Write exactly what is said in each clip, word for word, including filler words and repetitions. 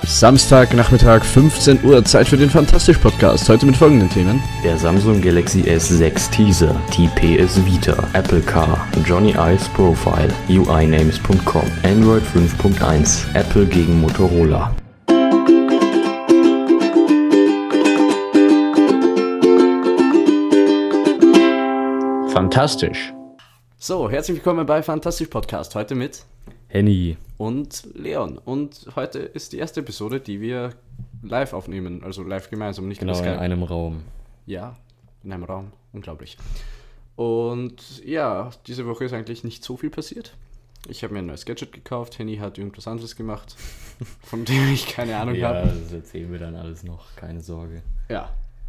Samstagnachmittag, fünfzehn Uhr, Zeit für den Fantastisch-Podcast. Heute mit folgenden Themen. Der Samsung Galaxy S sechs Teaser, T P S Vita, Apple Car, Johnny Ives Profile, U I Names Punkt com, Android fünf Punkt eins, Apple gegen Motorola. Fantastisch. So, herzlich willkommen bei Fantastisch-Podcast. Heute mit Henny und Leon. Und heute ist die erste Episode, die wir live aufnehmen. Also live gemeinsam, nicht genau in einem Raum. Ja, in einem Raum. Unglaublich. Und ja, diese Woche ist eigentlich nicht so viel passiert. Ich habe mir ein neues Gadget gekauft. Henny hat irgendwas anderes gemacht, von dem ich keine Ahnung ja, habe. Ja, das erzählen wir dann alles noch. Keine Sorge. Ja.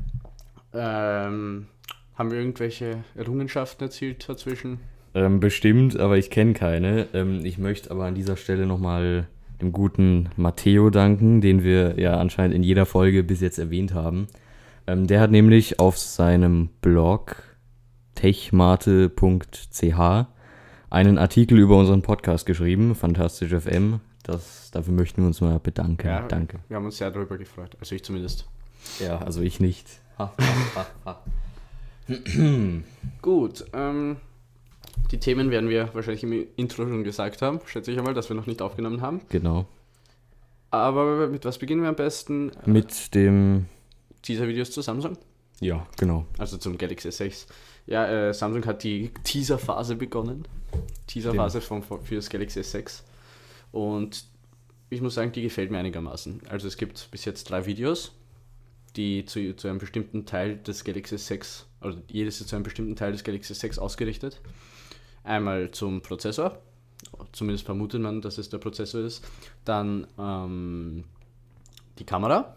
Ähm, haben wir irgendwelche Errungenschaften erzielt dazwischen? Ähm, bestimmt, aber ich kenne keine. Ähm, ich möchte aber an dieser Stelle nochmal dem guten Matteo danken, den wir ja anscheinend in jeder Folge bis jetzt erwähnt haben. Ähm, der hat nämlich auf seinem Blog techmate Punkt c h einen Artikel über unseren Podcast geschrieben, Fantastisch F M. Das, dafür möchten wir uns mal bedanken. Ja, Danke. Wir haben uns sehr darüber gefreut, also ich zumindest. Ja, also ich nicht. Ha, ha, ha, ha. Gut, ähm... die Themen werden wir wahrscheinlich im Intro schon gesagt haben, schätze ich einmal, dass wir noch nicht aufgenommen haben. Genau. Aber mit was beginnen wir am besten? Mit dem... Teaser-Videos zu Samsung? Ja, genau. Also zum Galaxy S sechs. Ja, äh, Samsung hat die Teaser-Phase begonnen. Teaser-Phase von, für das Galaxy S sechs. Und ich muss sagen, die gefällt mir einigermaßen. Also es gibt bis jetzt drei Videos, die zu, zu einem bestimmten Teil des Galaxy S sechs, also jedes ist zu einem bestimmten Teil des Galaxy S sechs ausgerichtet. Einmal zum Prozessor, zumindest vermutet man, dass es der Prozessor ist. Dann ähm, die Kamera.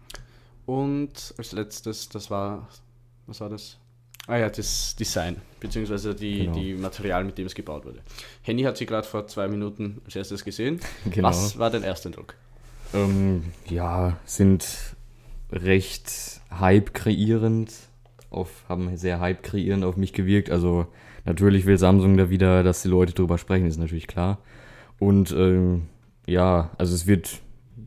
Und als letztes, das war, was war das? Ah ja, das Design, beziehungsweise die, genau. die Material, mit dem es gebaut wurde. Henny hat sie gerade vor zwei Minuten als erstes gesehen. Genau. Was war dein Ersteindruck? Ähm, ja, sind recht hype-kreierend, auf, haben sehr hype-kreierend auf mich gewirkt. Also natürlich will Samsung da wieder, dass die Leute drüber sprechen, ist natürlich klar. Und ähm, ja, also es wird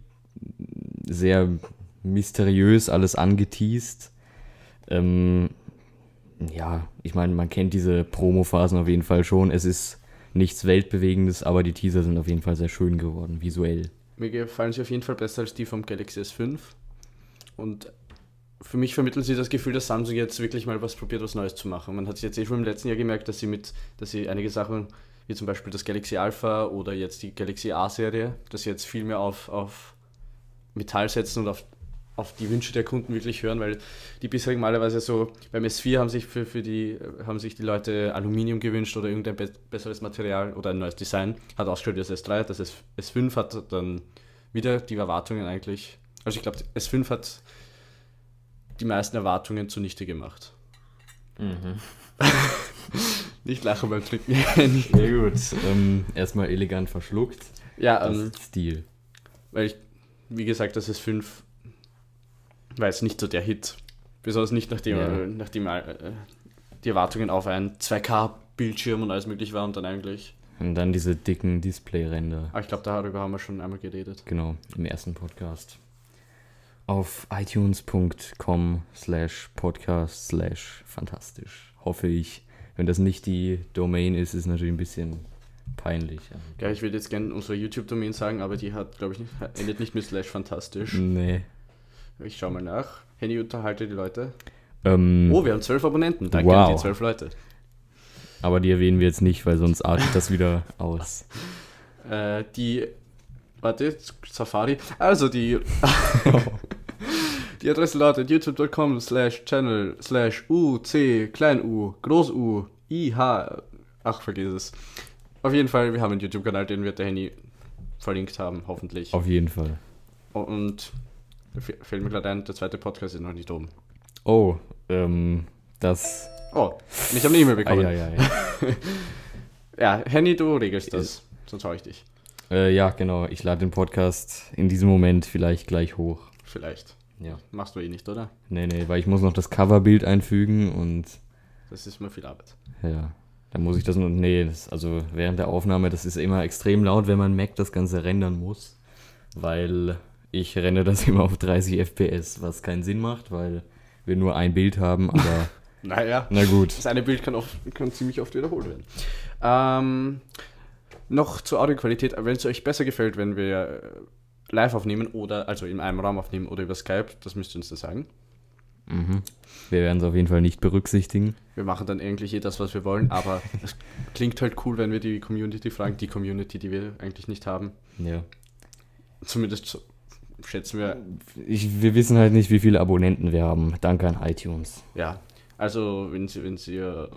sehr mysteriös alles angeteast. Ähm, ja, ich meine, man kennt diese Promo-Phasen auf jeden Fall schon. Es ist nichts Weltbewegendes, aber die Teaser sind auf jeden Fall sehr schön geworden, visuell. Mir gefallen sie auf jeden Fall besser als die vom Galaxy S fünf. Und für mich vermitteln sie das Gefühl, dass Samsung jetzt wirklich mal was probiert, was Neues zu machen. Man hat es jetzt eh schon im letzten Jahr gemerkt, dass sie mit, dass sie einige Sachen, wie zum Beispiel das Galaxy Alpha oder jetzt die Galaxy A-Serie, dass sie jetzt viel mehr auf, auf Metall setzen und auf, auf die Wünsche der Kunden wirklich hören, weil die bisherigen malerweise so, beim S vier haben sich für, für die, haben sich die Leute Aluminium gewünscht oder irgendein be- besseres Material oder ein neues Design, hat ausgeschaut wie das S drei, das S fünf hat dann wieder die Erwartungen eigentlich, also ich glaube, S fünf hat die meisten Erwartungen zunichte gemacht. Mhm. Nicht lachen beim Trinken. Sehr gut. Ähm, erstmal elegant verschluckt. Ja, das ähm, ist Stil. Weil ich, wie gesagt, das S fünf war jetzt nicht so der Hit. Besonders nicht, nachdem, ja. äh, nachdem äh, die Erwartungen auf einen zwei K-Bildschirm und alles möglich war und dann eigentlich... Und dann diese dicken Displayränder. Aber ich glaube, darüber haben wir schon einmal geredet. Genau, im ersten Podcast. Auf itunes Punkt com slash podcast slash fantastisch. Hoffe ich. Wenn das nicht die Domain ist, ist es natürlich ein bisschen peinlich. Ja, ich würde jetzt gerne unsere YouTube-Domain sagen, aber die hat, glaube ich, nicht, endet nicht mit slash fantastisch. Nee. Ich schau mal nach. Henny, unterhalte die Leute. Ähm, oh, wir haben zwölf Abonnenten. Danke wow. an die zwölf Leute. Aber die erwähnen wir jetzt nicht, weil sonst artet das wieder aus. Äh, die... Warte, Safari. Also die... Die Adresse lautet youtube.com slash channel slash uc klein u groß u i h. Ach, vergiss es. Auf jeden Fall, wir haben einen YouTube-Kanal, den wird der Henny verlinkt haben, hoffentlich. Auf jeden Fall. Und fällt mir gerade ein, der zweite Podcast ist noch nicht oben. Oh, ähm, das... Oh, ich habe eine E-Mail bekommen. Ah, ja, ja, ja. Ja, Henny, du regelst das, sonst hau ich dich. Äh, ja, genau, ich lade den Podcast in diesem Moment vielleicht gleich hoch. Vielleicht. Ja. Machst du eh nicht, oder? Nee, nee, weil ich muss noch das Coverbild einfügen und... Das ist mal viel Arbeit. Ja, dann muss ich das noch... Nee, das, also während der Aufnahme, das ist immer extrem laut, wenn man Mac das Ganze rendern muss, weil Ich renne das immer auf dreißig F P S, was keinen Sinn macht, weil wir nur ein Bild haben, aber Naja, na gut. das eine Bild kann, oft, kann ziemlich oft wiederholt werden. Ähm, noch zur Audioqualität, wenn es euch besser gefällt, wenn wir live aufnehmen oder also in einem Raum aufnehmen oder über Skype, das müsst ihr uns da sagen. Mhm. Wir werden es auf jeden Fall nicht berücksichtigen. Wir machen dann eigentlich eh das, was wir wollen, aber es klingt halt cool, wenn wir die Community fragen, die Community, die wir eigentlich nicht haben. Ja. Zumindest so schätzen wir, Ich, wir wissen halt nicht, wie viele Abonnenten wir haben. Danke an iTunes. ja, also wenn sie, wenn sie äh,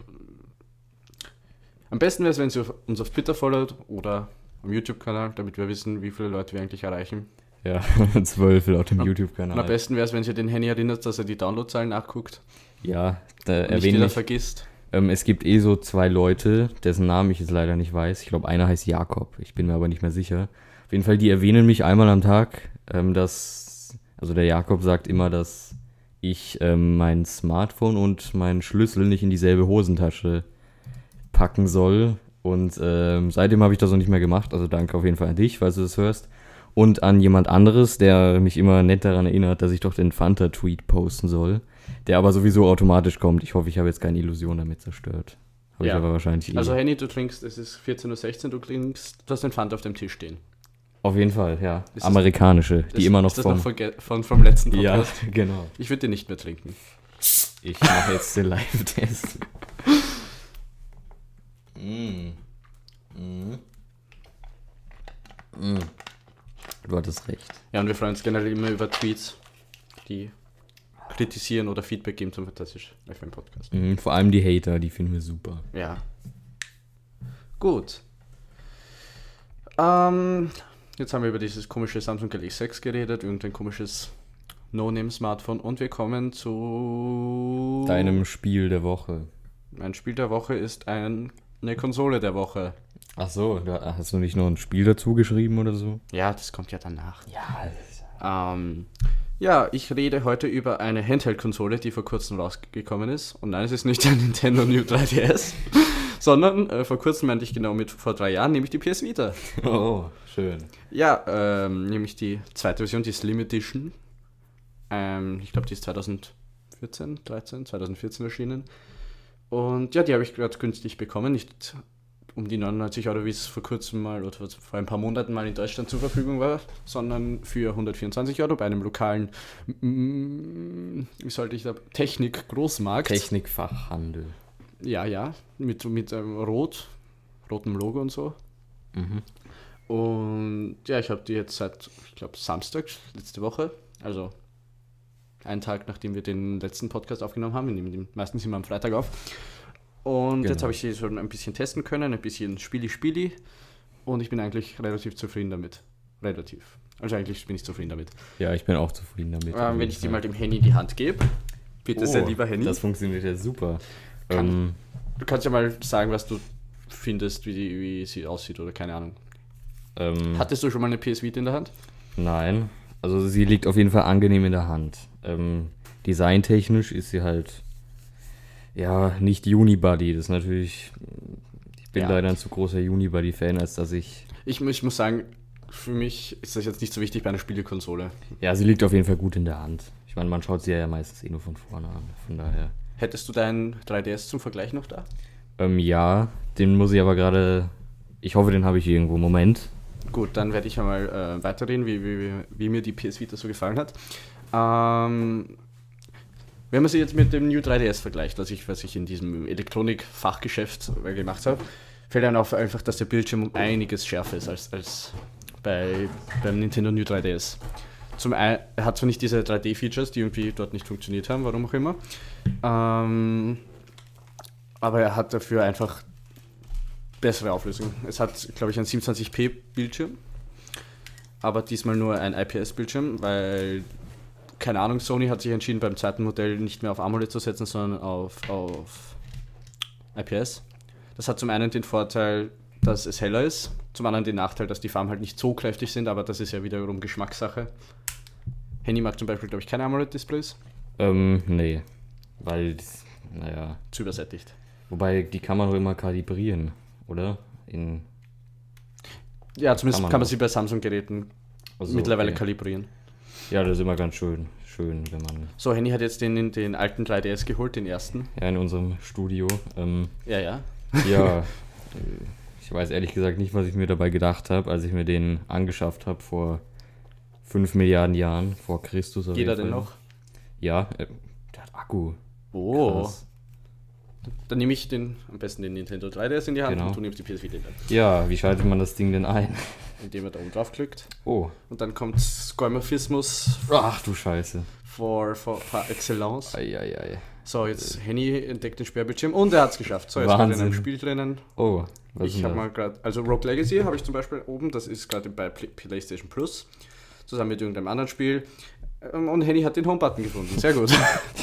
am besten wäre es, wenn sie uns auf Twitter followt oder am YouTube-Kanal, damit wir wissen, wie viele Leute wir eigentlich erreichen. Ja, zwölf laut dem Am- YouTube-Kanal. Und am besten wäre es, wenn sie den Henny erinnert, dass er die Downloadzahlen nachguckt Ja, da und nicht erwähne wieder ich. vergisst. Ähm, es gibt eh so zwei Leute, dessen Namen ich jetzt leider nicht weiß. Ich glaube, einer heißt Jakob. Ich bin mir aber nicht mehr sicher. Auf jeden Fall, die erwähnen mich einmal am Tag, ähm, dass, also der Jakob sagt immer, dass ich ähm, mein Smartphone und meinen Schlüssel nicht in dieselbe Hosentasche packen soll. Und ähm, seitdem habe ich das noch nicht mehr gemacht. Also danke auf jeden Fall an dich, falls du das hörst. Und an jemand anderes, der mich immer nett daran erinnert, dass ich doch den Fanta-Tweet posten soll. Der aber sowieso automatisch kommt. Ich hoffe, ich habe jetzt keine Illusion damit zerstört. Habe Ja. ich aber wahrscheinlich eh. Also Henny, du trinkst, es ist vierzehn Uhr sechzehn, du trinkst, du hast den Pfand auf dem Tisch stehen. Auf jeden Fall, ja. Ist das- Amerikanische, die Ist- immer noch ist das vom... noch von, ge- von, vom letzten ja, Podcast? genau. Ich würde den nicht mehr trinken. Ich mache jetzt den Live-Test. mm. Mm. Mm. Du hattest recht. Ja, und wir freuen uns generell immer über Tweets, die kritisieren oder Feedback geben zum Fantastisch F M Podcast. Mm, vor allem die Hater, die finden wir super. Ja. Gut. Ähm, jetzt haben wir über dieses komische Samsung Galaxy sechs geredet, irgendein komisches No-Name-Smartphone und wir kommen zu... Deinem Spiel der Woche. Mein Spiel der Woche ist ein, eine Konsole der Woche. Ach so, da hast du nicht noch ein Spiel dazu geschrieben oder so? Ja, das kommt ja danach. Ja. Ähm, ja, ich rede heute über eine Handheld-Konsole, die vor kurzem rausgekommen ist. Und nein, es ist nicht der Nintendo New drei D S, sondern äh, vor kurzem meinte ich genau mit vor drei Jahren, nämlich die P S Vita. Oh, schön. Ja, ähm, nämlich die zweite Version, die Slim Edition. Ähm, ich glaube, die ist zweitausendvierzehn, dreizehn, zweitausendvierzehn erschienen. Und ja, die habe ich gerade günstig bekommen. Nicht um die neunundneunzig Euro, wie es vor kurzem mal oder vor ein paar Monaten mal in Deutschland zur Verfügung war, sondern für hundertvierundzwanzig Euro bei einem lokalen, mm, wie sollte ich da, Technik-Großmarkt. Technikfachhandel. Ja, ja, mit, mit ähm, Rot, rotem Logo und so. Mhm. Und ja, ich habe die jetzt seit, ich glaube, Samstag, letzte Woche, also einen Tag, nachdem wir den letzten Podcast aufgenommen haben. Wir nehmen den meistens immer am Freitag auf. Und Genau. jetzt habe ich sie schon ein bisschen testen können, ein bisschen Spieli-Spieli. Und ich bin eigentlich relativ zufrieden damit. Relativ. Also eigentlich bin ich zufrieden damit. Ja, ich bin auch zufrieden damit. Ähm, wenn ich die mal dem Henny in die Hand gebe. Bitte sehr, lieber Henny. Das funktioniert ja super. Kann- Ähm, Du kannst ja mal sagen, was du findest, wie, die, wie sie aussieht oder keine Ahnung. ähm, Hattest du schon mal eine P S Vita in der Hand? Nein, also sie liegt auf jeden Fall angenehm in der Hand. Ähm, designtechnisch ist sie halt, ja, nicht Unibody. Das ist natürlich, ich bin Ja. leider ein zu großer Unibody-Fan, als dass ich, Ich, mu- ich muss sagen, für mich ist das jetzt nicht so wichtig bei einer Spielekonsole. ja, sie liegt auf jeden Fall gut in der Hand. Ich meine, man schaut sie ja meistens eh nur von vorne an, von daher. Hättest du deinen drei D S zum Vergleich noch da? Ähm, ja, den muss ich aber gerade, ich hoffe, den habe ich irgendwo. Moment. Gut, dann werde ich einmal äh, weiterreden, wie, wie, wie, wie mir die P S Vita so gefallen hat. Ähm, wenn man sie jetzt mit dem New drei D S vergleicht, was ich, was ich in diesem Elektronik-Fachgeschäft äh, gemacht habe, fällt einem auf einfach, dass der Bildschirm um einiges schärfer ist als, als bei, beim Nintendo New drei D S. Zum einen, er hat zwar nicht diese drei D-Features, die irgendwie dort nicht funktioniert haben, warum auch immer, ähm, aber er hat dafür einfach bessere Auflösung. Es hat, glaube ich, einen siebenundzwanzig p Bildschirm, aber diesmal nur ein I P S-Bildschirm, weil, keine Ahnung, Sony hat sich entschieden, beim zweiten Modell nicht mehr auf AMOLED zu setzen, sondern auf, auf I P S. Das hat zum einen den Vorteil, dass es heller ist, zum anderen den Nachteil, dass die Farben halt nicht so kräftig sind, aber das ist ja wiederum Geschmackssache. Handy mag zum Beispiel, glaube ich, keine AMOLED-Displays, Ähm, nee, weil, naja, zu übersättigt. wobei, die kann man doch immer kalibrieren, oder? In, Ja, zumindest Kann man kann man auch. sie bei Samsung-Geräten also, mittlerweile okay. kalibrieren. Ja, das ist immer ganz schön, schön, wenn man... So, Henny hat jetzt den, den alten drei D S geholt, den ersten. Ja, in unserem Studio. Ähm, Ja, ja. ja, äh, ich weiß ehrlich gesagt nicht, was ich mir dabei gedacht habe, als ich mir den angeschafft habe vor fünf Milliarden Jahren, vor Christus. auf Geht er jeden denn Fall. noch? Ja, äh, der hat Akku. Oh. Krass. Dann nehme ich den, am besten den Nintendo drei D S in die Hand Genau. und du nimmst die P S Vita in die Hand. Ja, wie schaltet man das Ding denn ein? Indem er da oben drauf klickt. Oh, Und dann kommt Skeuomorphismus ach du Scheiße. for, for, par excellence. Eieiei. So, jetzt Henny entdeckt den Sperrbildschirm und er hat es geschafft. So, jetzt gerade in einem Wahnsinn. Spiel drinnen. Oh, was ist Ich denn habe das? mal gerade, also Rogue Legacy habe ich zum Beispiel oben, das ist gerade bei Play- PlayStation Plus, zusammen mit irgendeinem anderen Spiel. Ähm, Und Henny hat den Home-Button gefunden. Sehr gut.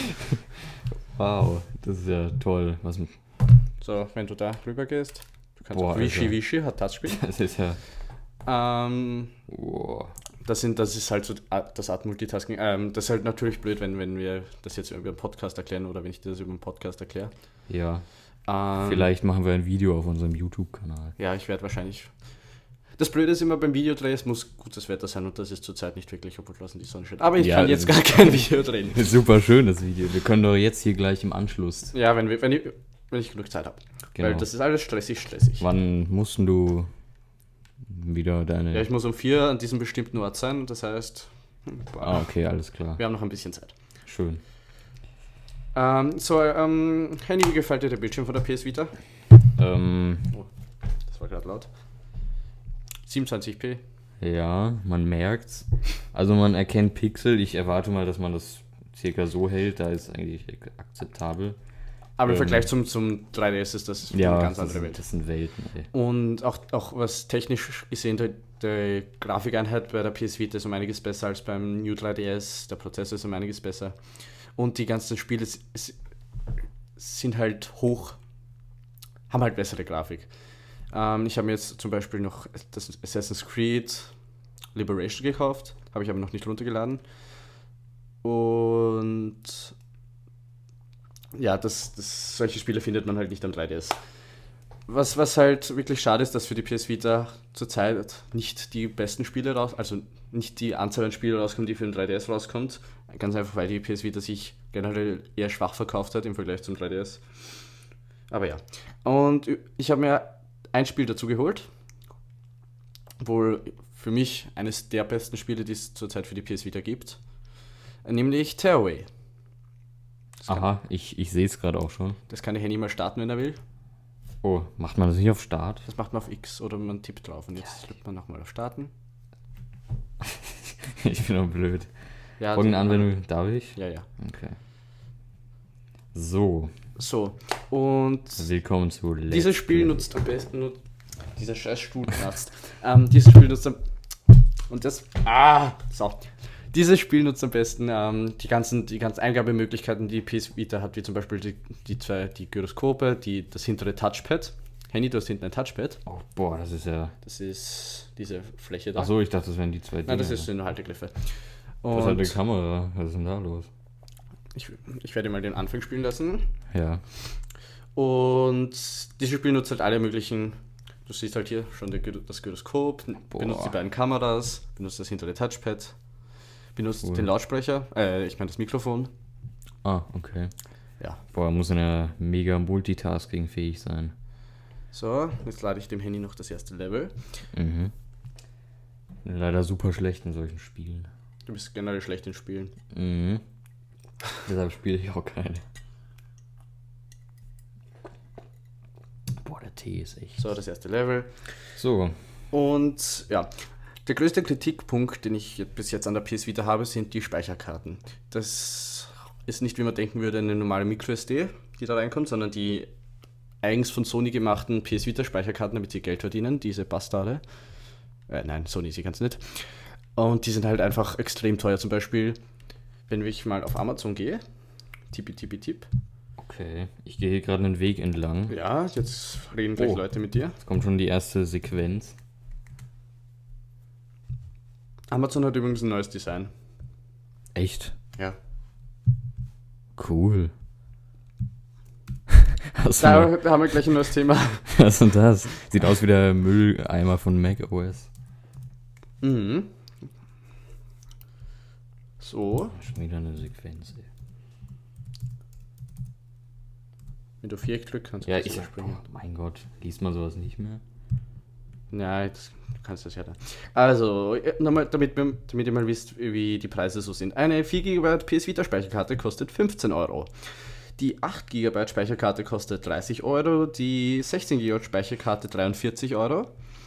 Wow, das ist ja toll. Was mit, So, wenn du da rüber gehst, du kannst Boah, auch Wischi Alter. Wischi, hat Touchscreen. das ist ja... Ähm, Wow. das, sind, das ist halt so das Art Multitasking. Ähm, das ist halt natürlich blöd, wenn, wenn wir das jetzt über einen Podcast erklären oder wenn ich das über einen Podcast erkläre. Ja, Ähm, vielleicht machen wir ein Video auf unserem YouTube-Kanal. Ja, ich werde wahrscheinlich. Das Blöde ist immer beim Videodreh, es muss gutes Wetter sein und das ist zurzeit nicht wirklich, obwohl draußen die Sonne steht. Aber ich Ja, kann das jetzt ist- gar kein Video drehen. Super schönes Video. Wir können doch jetzt hier gleich im Anschluss. Ja, wenn, wir, wenn, ich, wenn ich genug Zeit habe. Genau. Weil das ist alles stressig, stressig. Wann mussten du wieder deine... Ja, ich muss um vier an diesem bestimmten Ort sein, das heißt, hm, boah, ah, okay, alles klar. wir haben noch ein bisschen Zeit. Schön. Ähm, so, ähm, Henny, wie gefällt dir der Bildschirm von der P S Vita? Ähm, Das war gerade laut. siebenundzwanzig p. ja, man merkt's. Also man erkennt Pixel. Ich erwarte mal, dass man das circa so hält. Da ist eigentlich akzeptabel. Aber im Ähm, Vergleich zum, zum drei D S ist das Ja, eine ganz das, andere sind, Welt. das sind Welten. Ey. Und auch, auch was technisch gesehen, die, die Grafikeinheit bei der P S Vita ist um einiges besser als beim New drei D S. Der Prozessor ist um einiges besser. Und die ganzen Spiele s- s- sind halt hoch, haben halt bessere Grafik. Ähm, ich habe mir jetzt zum Beispiel noch das Assassin's Creed Liberation gekauft, habe ich aber noch nicht runtergeladen. Und ja, das, das, solche Spiele findet man halt nicht am drei D S. Was, was halt wirklich schade ist, dass für die P S Vita zurzeit nicht die besten Spiele raus, also nicht die Anzahl an Spielen rauskommen, die für den drei D S rauskommt. Ganz einfach, weil die P S Vita sich generell eher schwach verkauft hat im Vergleich zum drei D S. Aber ja. Und ich habe mir ein Spiel dazu geholt. Wohl für mich eines der besten Spiele, die es zurzeit für die P S Vita gibt. Nämlich Tearaway. Das kann, Aha, ich, ich sehe es gerade auch schon. das kann der Handy mal starten, wenn er will. Oh, macht man das nicht auf Start? Das macht man auf X oder man tippt drauf. Und jetzt drückt man nochmal auf Starten. Ich bin auch blöd. Ja, Folgende die- Anwendung, darf ich? Ja, ja. Okay. So, So, und willkommen zu Let's dieses Spiel Play. nutzt am besten nur. Dieser scheiß Stuhl kratzt. ähm, dieses Spiel nutzt am. Und das. Ah! So. Dieses Spiel nutzt am besten ähm, die ganzen, die ganzen Eingabemöglichkeiten, die P S Vita hat, wie zum Beispiel die, die zwei, die Gyroskope, die, das hintere Touchpad. Handy, du hast hinten ein Touchpad. Oh, boah, das ist ja... Das ist diese Fläche da. Achso, ich dachte, das wären die zwei Dinge. Nein, das ist eine Haltegriffe. Das ist Und halt eine Kamera. Was ist denn da los? ich, ich werde mal den Anfang spielen lassen. Ja. Und dieses Spiel nutzt halt alle möglichen. Du siehst halt hier schon der, Gy- das Gyroskop, Boah. benutzt die beiden Kameras, benutzt das hintere Touchpad, benutzt Cool. den Lautsprecher, äh, ich meine das Mikrofon. Ah, okay. Ja. Boah, muss ja mega multitasking-fähig sein. So, jetzt lade ich dem Handy noch das erste Level. Mhm. Leider super schlecht in solchen Spielen. Du bist generell schlecht in Spielen. Mhm. Deshalb spiele ich auch keine. Boah, der Tee ist echt. So, das erste Level. So, Und ja, der größte Kritikpunkt, den ich jetzt- bis jetzt an der P S Vita habe, sind die Speicherkarten. Das ist nicht, wie man denken würde, eine normale MicroSD, die da reinkommt, sondern die eigens von Sony gemachten P S Vita Speicherkarten, damit sie Geld verdienen, diese Bastarde. Äh, nein, Sony, sie kann es nicht. Und die sind halt einfach extrem teuer. Zum Beispiel, wenn ich mal auf Amazon gehe, tippi tippi tipp. okay. Ich gehe hier gerade einen Weg entlang. Ja, jetzt reden gleich Oh. Leute mit dir. Jetzt kommt schon die erste Sequenz. Amazon hat übrigens ein neues Design. Echt? Ja. Cool. Was, Da denn- haben wir gleich ein neues Thema. was ist denn das? Sieht aus wie der Mülleimer von macOS. Mhm. So. Schon wieder eine Sequenz, ey. Wenn du vier Glück kannst, Ja, kannst ich. du springen. Oh, mein Gott, liest man sowas nicht mehr? Ja, jetzt kannst du das ja dann. Also, äh, nochmal, damit, wir- damit ihr mal wisst, wie die Preise so sind. Eine vier Gigabyte P S Vita Speicherkarte kostet fünfzehn Euro. Die acht Gigabyte Speicherkarte kostet dreißig Euro. Die sechzehn Gigabyte Speicherkarte dreiundvierzig Euro.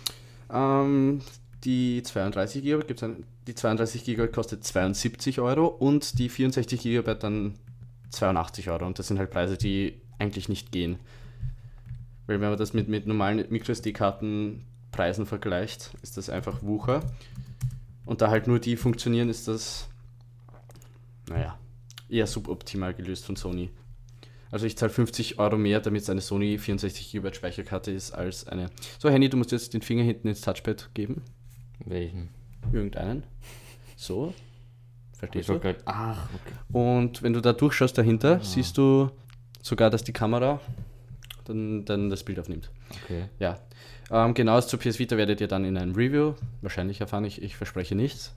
Ähm, die zweiunddreißig Gigabyte gibt's ein, die zweiunddreißig Gigabyte kostet zweiundsiebzig Euro und die vierundsechzig Gigabyte dann zweiundachtzig Euro. Und das sind halt Preise, die eigentlich nicht gehen. Weil wenn man das mit, mit normalen MicroSD-Kartenpreisen vergleicht, ist das einfach Wucher. Und da halt nur die funktionieren, ist das, naja, eher suboptimal gelöst von Sony. Also ich zahle fünfzig Euro mehr, damit es eine Sony vierundsechzig Gigabyte Speicherkarte ist, als eine... So, Henny, du musst jetzt den Finger hinten ins Touchpad geben. Welchen? Irgendeinen. So. Verstehst du? Grad, ach, okay. Und wenn du da durchschaust dahinter, ah. siehst du sogar, dass die Kamera dann, dann das Bild aufnimmt. Okay. Ja. Ähm, Genaues zur P S Vita werdet ihr dann in einem Review wahrscheinlich erfahren. Ich, ich verspreche nichts.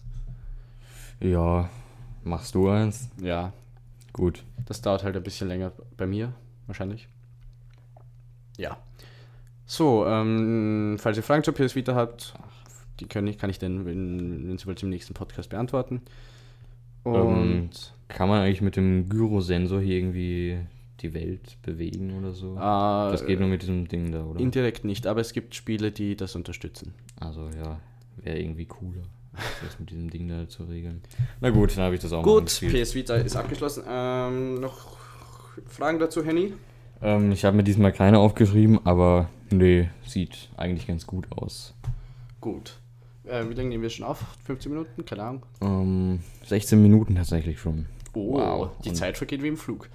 Ja, machst du eins? Ja. Gut. Das dauert halt ein bisschen länger bei mir, wahrscheinlich. Ja. So, ähm, falls ihr Fragen zur P S Vita habt, die können ich, kann ich dann, wenn, wenn Sie wollt, im nächsten Podcast beantworten. Und ähm, kann man eigentlich mit dem Gyrosensor hier irgendwie die Welt bewegen oder so? Äh, das geht nur mit diesem Ding da, oder? Indirekt nicht, aber es gibt Spiele, die das unterstützen. Also ja, wäre irgendwie cooler, das mit diesem Ding da zu regeln. Na gut, dann habe ich das auch gut, mal gespielt. P S Vita ist abgeschlossen. Ähm, noch Fragen dazu, Henny? Ähm, ich habe mir diesmal keine aufgeschrieben, aber nee, sieht eigentlich ganz gut aus. Gut. Äh, wie lange nehmen wir schon auf? fünfzehn Minuten? Keine Ahnung. Ähm, sechzehn Minuten tatsächlich schon. Oh, wow. Die Und Zeit vergeht wie im Flug.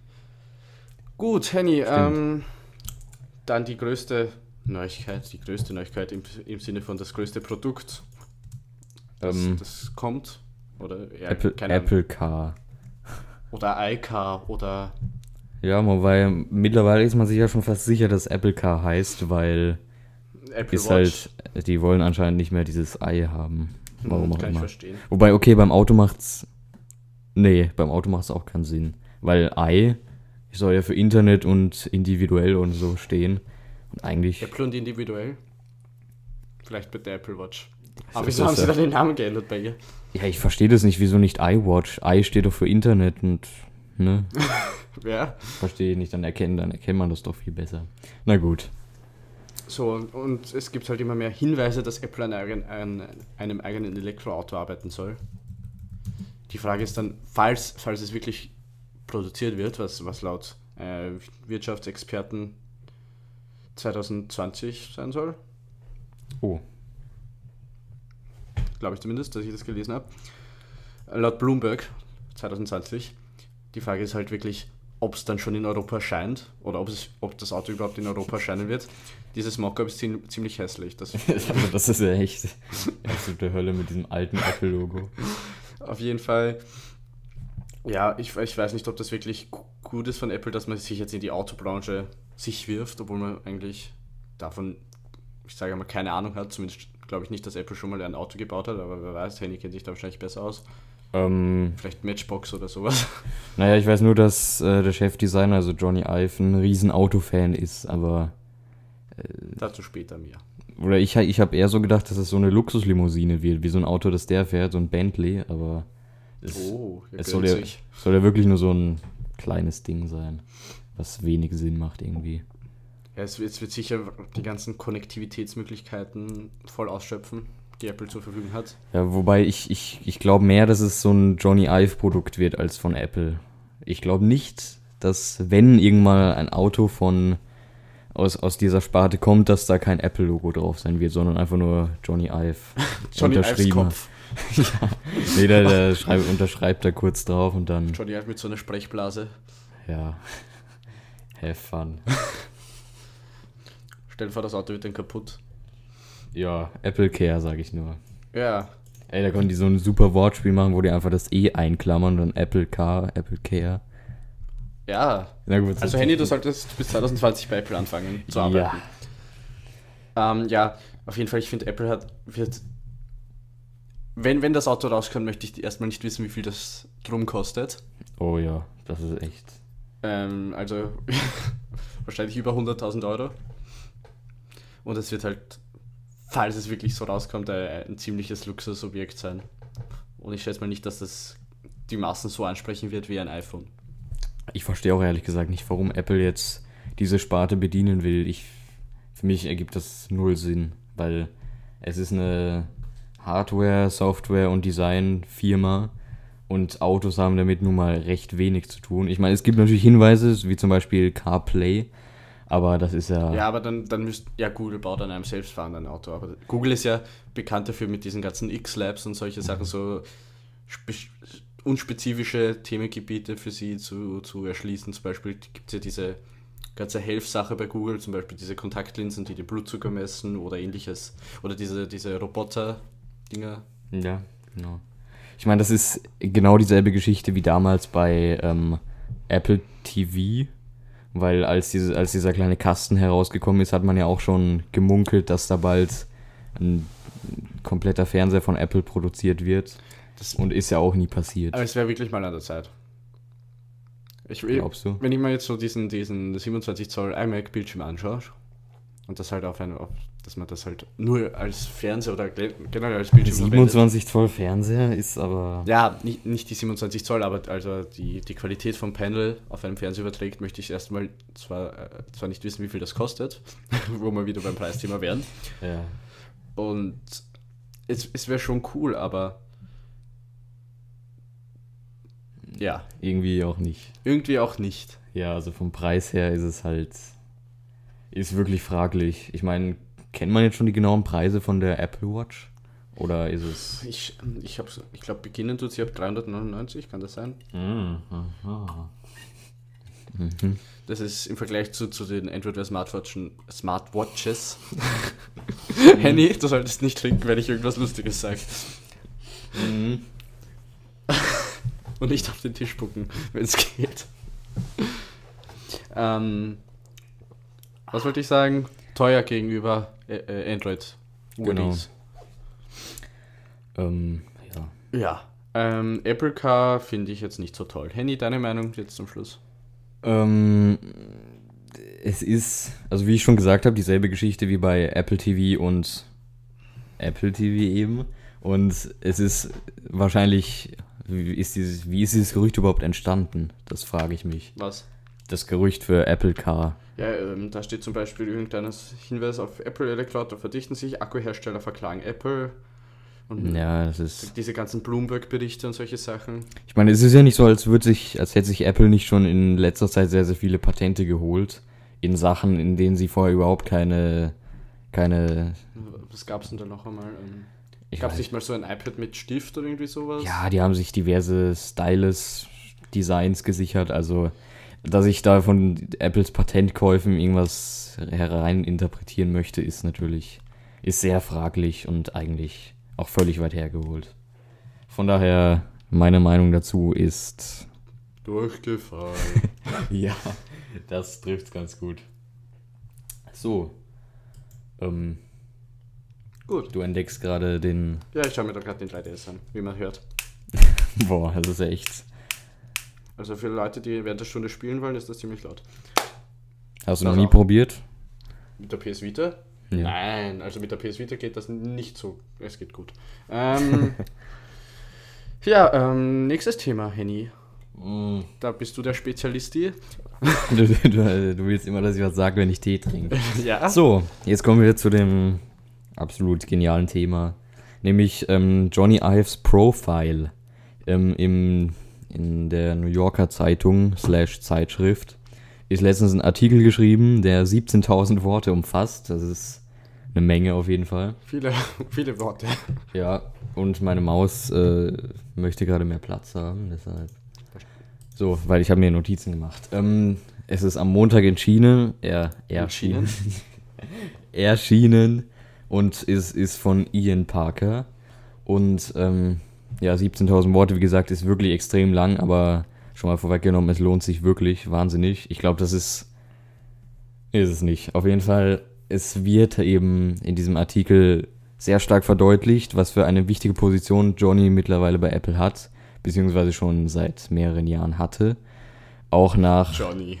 Gut, Henny, ähm, dann die größte Neuigkeit, die größte Neuigkeit im, im Sinne von das größte Produkt, das, ähm, das kommt, oder ja, Apple, keine Apple Car. oder iCar oder... Ja, wobei mittlerweile ist man sich ja schon fast sicher, dass Apple Car heißt, weil Apple ist Watch. halt, die wollen anscheinend nicht mehr dieses Ei haben. Warum Hm, auch kann ich immer. verstehen. Wobei, okay, beim Auto macht's, nee, beim Auto macht's auch keinen Sinn, weil Ei soll ja für Internet und individuell und so stehen und eigentlich... Apple und individuell? Vielleicht mit der Apple Watch. Aber Das wieso haben ist sie ja- dann den Namen geändert bei ihr? Ja, ich verstehe das nicht, wieso nicht iWatch? Ei steht doch für Internet und, ne, Ja. verstehe ich nicht, dann erkennen, dann erkennt man das doch viel besser. Na gut. So, und, und es gibt halt immer mehr Hinweise, dass Apple an, eigen, an einem eigenen Elektroauto arbeiten soll. Die Frage ist dann, falls, falls es wirklich produziert wird, was, was laut äh, Wirtschaftsexperten zwanzig zwanzig sein soll, Oh, glaube ich zumindest, dass ich das gelesen habe, laut Bloomberg zwanzig zwanzig. Die Frage ist halt wirklich, ob es dann schon in Europa erscheint oder ob, es, ob das Auto überhaupt in Europa erscheinen wird. Dieses Mockup ist ziemlich, ziemlich hässlich. Das also das ist ja echt absolute Hölle mit diesem alten Apple-Logo. auf jeden Fall, ja, ich, ich weiß nicht, ob das wirklich gu- gut ist von Apple, dass man sich jetzt in die Autobranche sich wirft, obwohl man eigentlich davon, ich sage mal, keine Ahnung hat. Zumindest glaube ich nicht, dass Apple schon mal ein Auto gebaut hat, aber wer weiß, Henny kennt sich da wahrscheinlich besser aus. Ähm, Vielleicht Matchbox oder sowas. naja, ich weiß nur, dass äh, der Chefdesigner, also Johnny Ive, ein riesen Autofan ist, aber Dazu später mehr. oder ich, ich habe eher so gedacht, dass es so eine Luxuslimousine wird, wie so ein Auto, das der fährt, so ein Bentley, aber es, Oh, es soll, ja, sich. soll ja wirklich nur so ein kleines Ding sein, was wenig Sinn macht irgendwie. Ja, es, wird- es wird sicher die ganzen Konnektivitätsmöglichkeiten voll ausschöpfen, die Apple zur Verfügung hat. Ja, wobei ich, ich, ich glaube mehr, dass es so ein Johnny Ive-Produkt wird als von Apple. Ich glaube nicht, dass, wenn irgendwann ein Auto von aus, aus dieser Sparte kommt, dass da kein Apple-Logo drauf sein wird, sondern einfach nur Johnny Ive Johnny Ives unterschrieben. Kopf. Ja, nee, der, der schreibt, unterschreibt da kurz drauf und dann, Johnny Ive mit so einer Sprechblase. ja, have fun. Stell dir vor, das Auto wird dann kaputt. Ja, Apple Care, sag ich nur. Ja, Ey, da konnten die so ein super Wortspiel machen, wo die einfach das E einklammern und dann Apple Car, Apple Care. ja. Na gut, Also Henny, du solltest bis zwanzig zwanzig bei Apple anfangen zu arbeiten. Ja. Ähm, ja, auf jeden Fall, ich finde, Apple hat, wird, wenn, wenn das Auto rauskommt, möchte ich erstmal nicht wissen, wie viel das drum kostet. Oh ja, das ist echt. Ähm, also wahrscheinlich über hunderttausend Euro. Und es wird halt, falls es wirklich so rauskommt, ein, ein ziemliches Luxusobjekt sein. Und ich schätze mal nicht, dass das die Massen so ansprechen wird wie ein iPhone. Ich verstehe auch ehrlich gesagt nicht, warum Apple jetzt diese Sparte bedienen will. Ich, für mich ergibt das null Sinn, weil es ist eine Hardware-, Software- und Design-Firma und Autos haben damit nun mal recht wenig zu tun. Ich meine, es gibt natürlich Hinweise, wie zum Beispiel CarPlay, aber das ist ja... Ja, aber dann, dann müsst... Ja, Google baut an einem selbstfahrenden Auto, aber Google ist ja bekannt dafür mit diesen ganzen X-Labs und solche Sachen, so spe- unspezifische Themengebiete für sie zu, zu erschließen. Zum Beispiel gibt es ja diese ganze Health-Sache bei Google, zum Beispiel diese Kontaktlinsen, die den Blutzucker messen oder ähnliches. Oder diese, diese Roboter-Dinger. Ja, genau. Ich meine, das ist genau dieselbe Geschichte wie damals bei ähm, Apple T V, weil als, diese, als dieser kleine Kasten herausgekommen ist, hat man ja auch schon gemunkelt, dass da bald ein kompletter Fernseher von Apple produziert wird. Das und ist ja auch nie passiert. Aber es wäre wirklich mal an der Zeit. Ich, Glaubst du? Wenn ich mir jetzt so diesen, diesen siebenundzwanzig Zoll iMac-Bildschirm anschaue und das halt auf ein, auf, dass man das halt nur als Fernseher oder generell als Bildschirm siebenundzwanzig Zoll Fernseher ist aber... Ja, nicht, nicht die siebenundzwanzig Zoll, aber also die, die Qualität vom Panel auf einem Fernseher überträgt, möchte ich erstmal zwar, äh, zwar nicht wissen, wie viel das kostet, wo wir wieder beim Preisthema wären. Ja. Und es, es wäre schon cool, aber ja. Irgendwie auch nicht. Irgendwie auch nicht. Ja, also vom Preis her ist es halt, ist wirklich fraglich. Ich meine, kennt man jetzt schon die genauen Preise von der Apple Watch? Oder ist es... Ich, ich, ich glaube, beginnen tut sie ab dreihundertneunundneunzig, kann das sein? Mhm. Mhm. Das ist im Vergleich zu, zu den Android Smartwatchen, Smartwatches. Henny, du solltest nicht trinken, wenn ich irgendwas Lustiges sage. Mhm. Und nicht auf den Tisch spucken, wenn es geht. ähm, was wollte ich sagen? Teuer gegenüber äh, Android. Genau. Ähm, ja. Ja. Ähm, Apple Car finde ich jetzt nicht so toll. Henny, deine Meinung jetzt zum Schluss? Ähm, es ist, also wie ich schon gesagt habe, dieselbe Geschichte wie bei Apple T V und Apple T V eben. Und es ist wahrscheinlich... Wie ist, dieses, wie ist dieses Gerücht überhaupt entstanden? Das frage ich mich. Was? Das Gerücht für Apple Car. Ja, ähm, da steht zum Beispiel irgendein Hinweis auf Apple Elektroauto verdichten sich, Akkuhersteller verklagen Apple. Und ja, das ist... diese ganzen Bloomberg-Berichte und solche Sachen. Ich meine, es ist ja nicht so, als würde sich, als hätte sich Apple nicht schon in letzter Zeit sehr, sehr viele Patente geholt. In Sachen, in denen sie vorher überhaupt keine... keine Was gab es denn da noch einmal? Ähm Gab es nicht mal so ein iPad mit Stift oder irgendwie sowas? Ja, die haben sich diverse Stylus-Designs gesichert, also dass ich da von Apples Patentkäufen irgendwas hereininterpretieren möchte, ist natürlich, ist sehr fraglich und eigentlich auch völlig weit hergeholt. Von daher, meine Meinung dazu ist... Durchgefallen. Ja, das trifft's ganz gut. So, ähm... Gut. Du entdeckst gerade den... Ja, ich schaue mir da gerade den drei D S an, wie man hört. Boah, das ist echt... Also für Leute, die während der Stunde spielen wollen, ist das ziemlich laut. Hast du noch nie probiert? Mit der P S Vita? Ja. Nein, also mit der P S Vita geht das nicht so. Es geht gut. Ähm, ja, ähm, nächstes Thema, Henny. Mm. Da bist du der Spezialist. Du, du, du willst immer, dass ich was sage, wenn ich Tee trinke. Ja. So, jetzt kommen wir zu dem absolut genialen Thema. Nämlich ähm, Johnny Ives Profile ähm, im, in der New Yorker Zeitung slash Zeitschrift ist letztens ein Artikel geschrieben, der siebzehntausend Worte umfasst. Das ist eine Menge auf jeden Fall. Viele, viele Worte. Ja, und meine Maus äh, möchte gerade mehr Platz haben, deshalb. So, weil ich habe mir Notizen gemacht. Ähm, es ist am Montag erschienen, er, erschienen, erschienen und ist, ist von Ian Parker. Und ähm, ja, siebzehntausend Worte, wie gesagt, ist wirklich extrem lang, aber schon mal vorweggenommen, es lohnt sich wirklich wahnsinnig. Ich glaube, das ist, ist es nicht. Auf jeden Fall, es wird eben in diesem Artikel sehr stark verdeutlicht, was für eine wichtige Position Johnny mittlerweile bei Apple hat, beziehungsweise schon seit mehreren Jahren hatte. Auch nach... Johnny.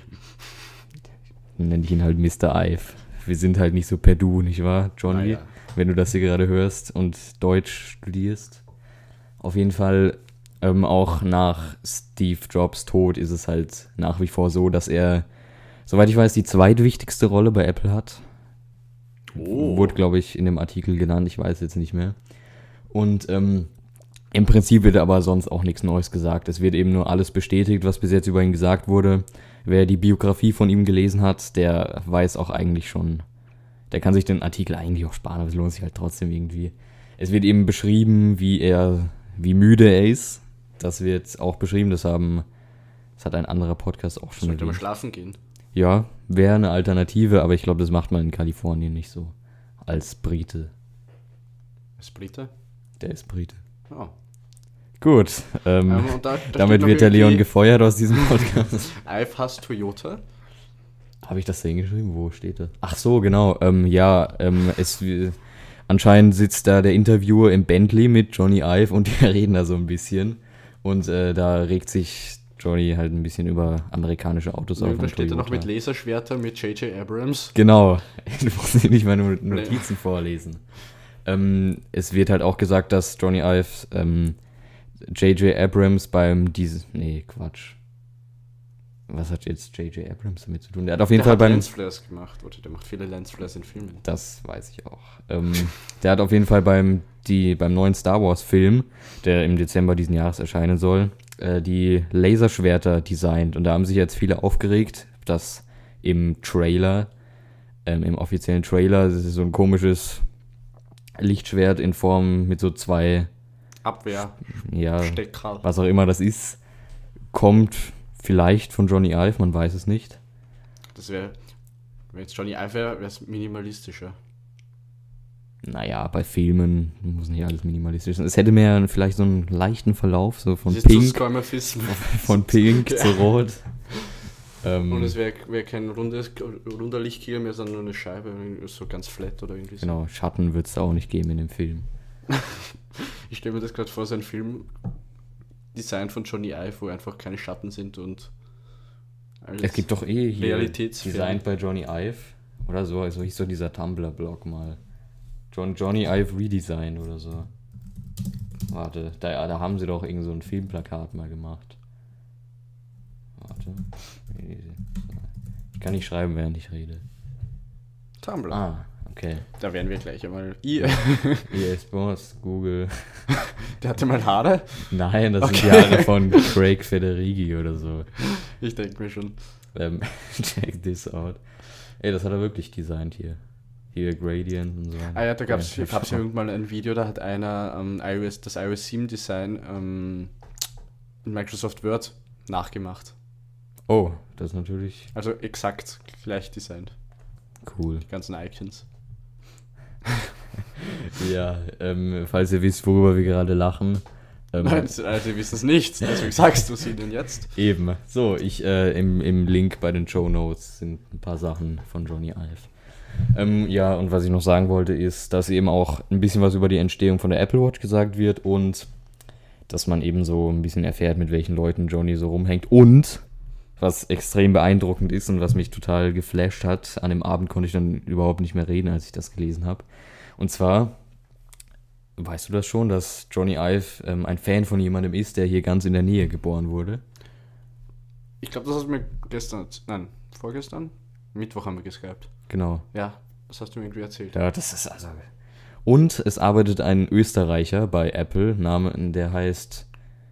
Nenne ich ihn halt Mister Ive. Wir sind halt nicht so per Du, nicht wahr, Johnny? Ah, ja. Wenn du das hier gerade hörst und Deutsch studierst. Auf jeden Fall, ähm, auch nach Steve Jobs Tod ist es halt nach wie vor so, dass er, soweit ich weiß, die zweitwichtigste Rolle bei Apple hat. Oh. Wurde, glaube ich, in dem Artikel genannt, ich weiß jetzt nicht mehr. Und ähm, im Prinzip wird aber sonst auch nichts Neues gesagt. Es wird eben nur alles bestätigt, was bis jetzt über ihn gesagt wurde. Wer die Biografie von ihm gelesen hat, der weiß auch eigentlich schon, der kann sich den Artikel eigentlich auch sparen, aber es lohnt sich halt trotzdem irgendwie. Es wird eben beschrieben, wie er, wie müde er ist. Das wird auch beschrieben, das haben, das hat ein anderer Podcast auch schon Sollte man erwähnt. schlafen gehen? Ja, wäre eine Alternative, aber ich glaube, das macht man in Kalifornien nicht so. Als Brite. Ist Brite? Der ist Brite. Oh. Gut, ähm, Ähm, und da, da damit steht noch wird der Leon irgendwie, gefeuert aus diesem Podcast. Ive hasst Toyota. Habe ich das da hingeschrieben? Wo steht das? Ach so, genau. Ähm, ja, ähm, es, äh, anscheinend sitzt da der Interviewer im Bentley mit Johnny Ive und die reden da so ein bisschen. Und äh, da regt sich Johnny halt ein bisschen über amerikanische Autos auf. Da steht er noch Toyota. mit Laserschwerter mit J J Abrams. Genau. Du musst nicht meine Notizen vorlesen. Ähm, es wird halt auch gesagt, dass Johnny Ive ähm, J J Abrams beim dieses nee Quatsch was hat jetzt J J Abrams damit zu tun? Der hat auf jeden der Fall hat beim Lensflares gemacht, oder der macht viele Lensflares in Filmen. das weiß ich auch. Ähm, der hat auf jeden Fall beim die beim neuen Star Wars Film, der im Dezember diesen Jahres erscheinen soll, äh, die Laserschwerter designt und da haben sich jetzt viele aufgeregt, dass im Trailer ähm, im offiziellen Trailer das ist so ein komisches Lichtschwert in Form mit so zwei Abwehr, ja, Stecker. was auch immer das ist, kommt vielleicht von Johnny Ive, man weiß es nicht. Das wäre, wenn jetzt Johnny Ive wäre, wäre es minimalistischer. Naja, bei Filmen muss nicht alles minimalistisch sein. Es hätte mehr vielleicht so einen leichten Verlauf, so von Das ist zu Pink, Skeuomorphism. von Pink Ja. zu Rot. Ähm, Und es wäre wär kein rundes, runder Lichtkegel mehr, sondern nur eine Scheibe, so ganz flat oder irgendwie so. genau, Schatten wird es auch nicht geben in dem Film. Ich stelle mir das gerade vor, so ein Film, Design von Johnny Ive, wo einfach keine Schatten sind und alles. Es gibt doch eh hier Realitätsfern. Designed bei Johnny Ive oder so, also hieß so dieser Tumblr-Blog mal. John, Johnny Ive Redesign oder so. Warte, da, da haben sie doch irgend so ein Filmplakat mal gemacht. Warte. Ich kann nicht schreiben, während ich rede. Tumblr. Ah, okay. Da werden wir gleich einmal. I, E S Boss, Google. der hatte mal Haare? Nein, das Okay. sind die Haare von Craig Federighi oder so. Ich denke mir schon. Ähm, check this out. Ey, das hat er wirklich designt hier. Hier Gradient und so. Ah ja, da gab es Ja, ja irgendwann mal ein Video, da hat einer ähm, iOS, das iOS sieben Design ähm, in Microsoft Word nachgemacht. Oh, das ist natürlich Also exakt gleich designt. cool. Die ganzen Icons. Ja, ähm, falls ihr wisst, worüber wir gerade lachen. Ähm, Nein, also wir wissen es nicht, deswegen sagst du es ihnen jetzt. Eben. So, ich, äh, im, im Link bei den Shownotes sind ein paar Sachen von Johnny Ive. Ähm, ja, und was ich noch sagen wollte, ist, dass eben auch ein bisschen was über die Entstehung von der Apple Watch gesagt wird und dass man eben so ein bisschen erfährt, mit welchen Leuten Johnny so rumhängt. Und, was extrem beeindruckend ist und was mich total geflasht hat, an dem Abend konnte ich dann überhaupt nicht mehr reden, als ich das gelesen habe. Und zwar, weißt du das schon, dass Johnny Ive ähm, ein Fan von jemandem ist, der hier ganz in der Nähe geboren wurde? Ich glaube, das hast du mir gestern, nein, vorgestern? Mittwoch haben wir geskypt. Genau. Ja, das hast du mir irgendwie erzählt. Ja, das ist also. Und es arbeitet ein Österreicher bei Apple, Name, der heißt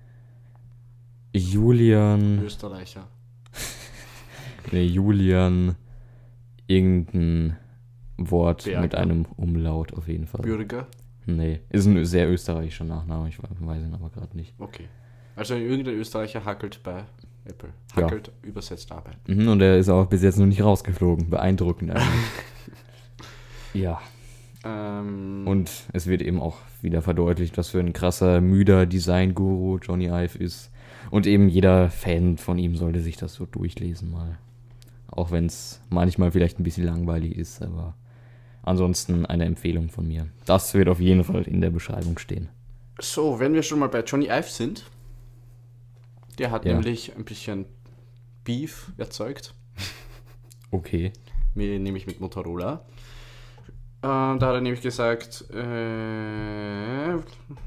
Julian. Österreicher. Nee, Julian. Irgendein Wort Berger. mit einem Umlaut auf jeden Fall. Bürger. Nee, ist ein sehr österreichischer Nachname, ich weiß ihn aber gerade nicht. Okay. Also irgendein Österreicher hackelt bei Apple. Ja. Hackelt, übersetzt Arbeit. Mhm, und er ist auch bis jetzt noch nicht rausgeflogen. Beeindruckend eigentlich. Ja. Ähm, Und es wird eben auch wieder verdeutlicht, was für ein krasser, müder Design-Guru Johnny Ive ist. Und eben jeder Fan von ihm sollte sich das so durchlesen mal. Auch wenn es manchmal vielleicht ein bisschen langweilig ist, aber ansonsten eine Empfehlung von mir. Das wird auf jeden Fall in der Beschreibung stehen. So, wenn wir schon mal bei Johnny Ive sind, der hat Ja. nämlich ein bisschen Beef erzeugt, Okay. mir- nämlich mit Motorola. Ähm, da hat er nämlich gesagt, äh,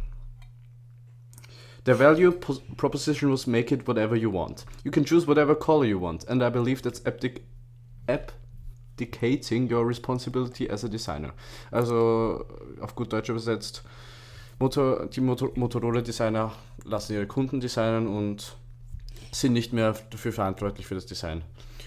the value pos- proposition was make it whatever you want. You can choose whatever color you want, and I believe that's abdic- abdicating your responsibility as a designer. Also auf gut Deutsch übersetzt, Motor, die Motor, Motorola-Designer lassen ihre Kunden designen und sind nicht mehr dafür verantwortlich für das Design.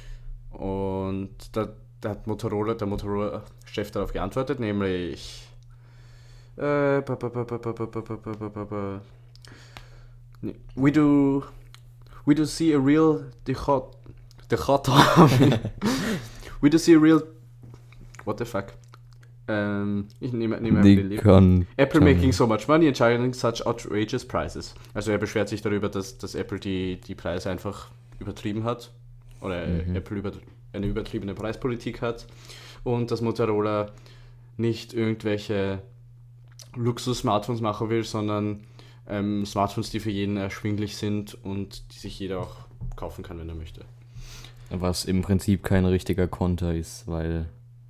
Und da, da hat Motorola, der Motorola-Chef darauf geantwortet, nämlich äh, ba, ba, ba, ba, ba, ba, ba, ba, ba, ba, ba. Nee, we do we do see a real dichot dichotomy. We do see a real what the fuck. Ähm, ich nehme, nehme Die den Link. können Apple schon- making so much money and charging such outrageous prices. Also er beschwert sich darüber, dass, dass Apple die, die Preise einfach übertrieben hat. Oder Mhm. Apple über, eine übertriebene Preispolitik hat. Und dass Motorola nicht irgendwelche Luxus-Smartphones machen will, sondern ähm, Smartphones, die für jeden erschwinglich sind und die sich jeder auch kaufen kann, wenn er möchte. Was im Prinzip kein richtiger Konter ist, weil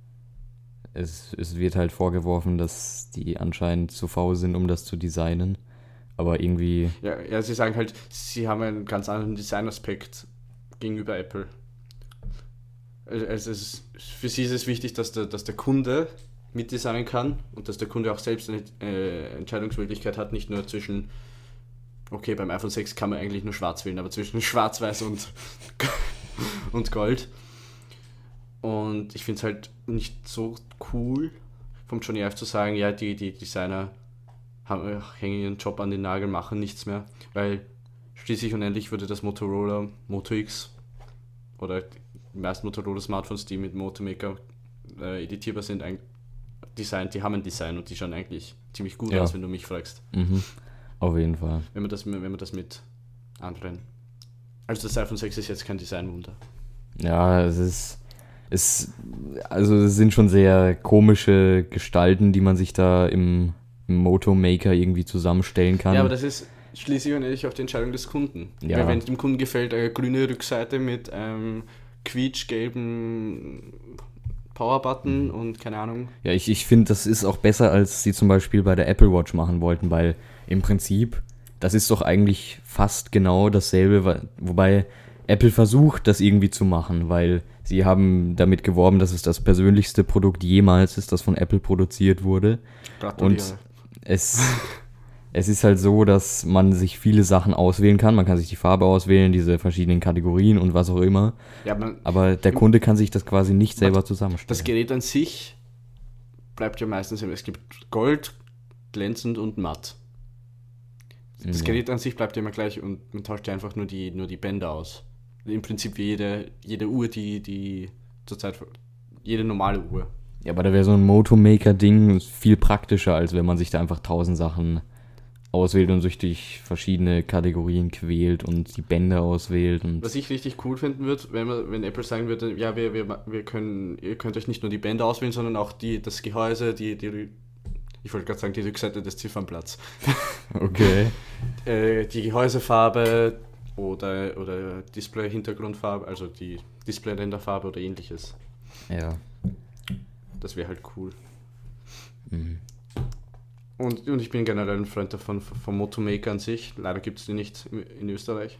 es, es wird halt vorgeworfen, dass die anscheinend zu faul sind, um das zu designen. Aber irgendwie, Ja, ja, sie sagen halt, sie haben einen ganz anderen Designaspekt gegenüber Apple. Also es ist, für sie ist es wichtig, dass der, dass der Kunde mitdesignen kann und dass der Kunde auch selbst eine äh, Entscheidungsmöglichkeit hat, nicht nur zwischen, okay, beim iPhone sechs kann man eigentlich nur schwarz wählen, aber zwischen schwarz-weiß und, und Gold. Und ich finde es halt nicht so cool, vom Johnny Ive zu sagen, ja, die, die Designer haben, hängen ihren Job an den Nagel, machen nichts mehr, weil schließlich und endlich würde das Motorola Moto X oder die meisten Motorola Smartphones, die mit Moto Maker äh, editierbar sind, ein Design, die haben ein Design und die schauen eigentlich ziemlich gut Ja. aus, wenn du mich fragst. mhm, auf jeden Fall. Wenn man das, wenn man das mit anderen. Also das iPhone sechs ist jetzt kein Designwunder. Ja, es ist, es, also es sind schon sehr komische Gestalten, die man sich da im, im Moto Maker irgendwie zusammenstellen kann. Ja, aber das ist schließlich und endlich auf die Entscheidung des Kunden. Ja. Weil wenn dem Kunden gefällt eine grüne Rückseite mit einem quietschgelben Powerbutton und keine Ahnung. Ja, ich, ich finde, das ist auch besser, als sie zum Beispiel bei der Apple Watch machen wollten, weil im Prinzip, das ist doch eigentlich fast genau dasselbe, wa- wobei Apple versucht, das irgendwie zu machen, weil sie haben damit geworben, dass es das persönlichste Produkt jemals ist, das von Apple produziert wurde. Gratuliere. Und es, es ist halt so, dass man sich viele Sachen auswählen kann. Man kann sich die Farbe auswählen, diese verschiedenen Kategorien und was auch immer. Ja, man, Aber der Kunde kann sich das quasi nicht selber zusammenstellen. das Gerät an sich bleibt ja meistens immer. Es gibt Gold, glänzend und matt. Das Ja. Gerät an sich bleibt ja immer gleich und man tauscht ja einfach nur die, nur die Bänder aus. Im Prinzip wie jede, jede Uhr, die, die zurzeit, jede normale Uhr. Ja, aber da wäre so ein Moto Maker-Ding viel praktischer, als wenn man sich da einfach tausend Sachen auswählt und sich durch verschiedene Kategorien quält und die Bänder auswählt. Und Was ich richtig cool finden würde, wenn, man, wenn Apple sagen würde, ja, wir, wir, wir können, ihr könnt euch nicht nur die Bänder auswählen, sondern auch die, das Gehäuse, die, die Rü- ich wollte gerade sagen, die Rückseite des Ziffernblatts. okay. Äh, die Gehäusefarbe oder, oder Display-Hintergrundfarbe, also die Display-Länderfarbe oder ähnliches. Ja. Das wäre halt cool. Mhm. Und, und ich bin generell ein Freund davon, vom Moto Maker an sich. Leider gibt es die nicht in, in Österreich.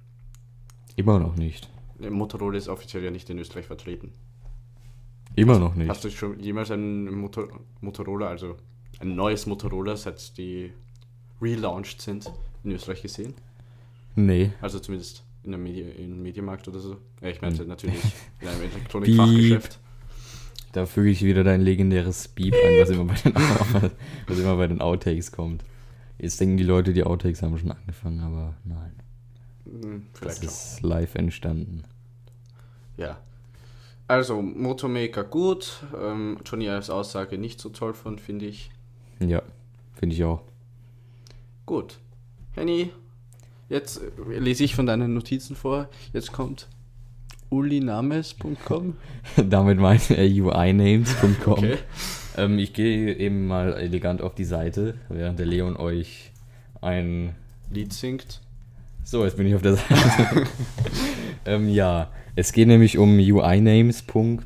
Immer noch nicht. Äh, Motorola ist offiziell ja nicht in Österreich vertreten. Immer noch nicht. Hast du schon jemals ein Motor, Motorola, also ein neues Motorola, seit die relaunched sind, in Österreich gesehen? Nee. Also zumindest in einem Medi im Mediamarkt oder so. Ja, ich meinte natürlich in einem Piep. Elektronikfachgeschäft. Da füge ich wieder dein legendäres Beep ein, was immer bei den, was immer bei den Outtakes kommt. Jetzt denken die Leute, die Outtakes haben schon angefangen, aber nein. Hm, Das vielleicht schon. ist live entstanden. Ja. Also, Moto Maker gut. Ähm, Johnny Ives Aussage nicht so toll von, finde ich. Ja, finde ich auch. Gut. Henny, jetzt äh, lese ich von deinen Notizen vor. Jetzt kommt ulinames punkt com. Damit meint er u i names punkt com. Okay. Ähm, ich gehe eben mal elegant auf die Seite, während der Leon euch ein Lied singt. So, jetzt bin ich auf der Seite. ähm, ja, es geht nämlich um u i names punkt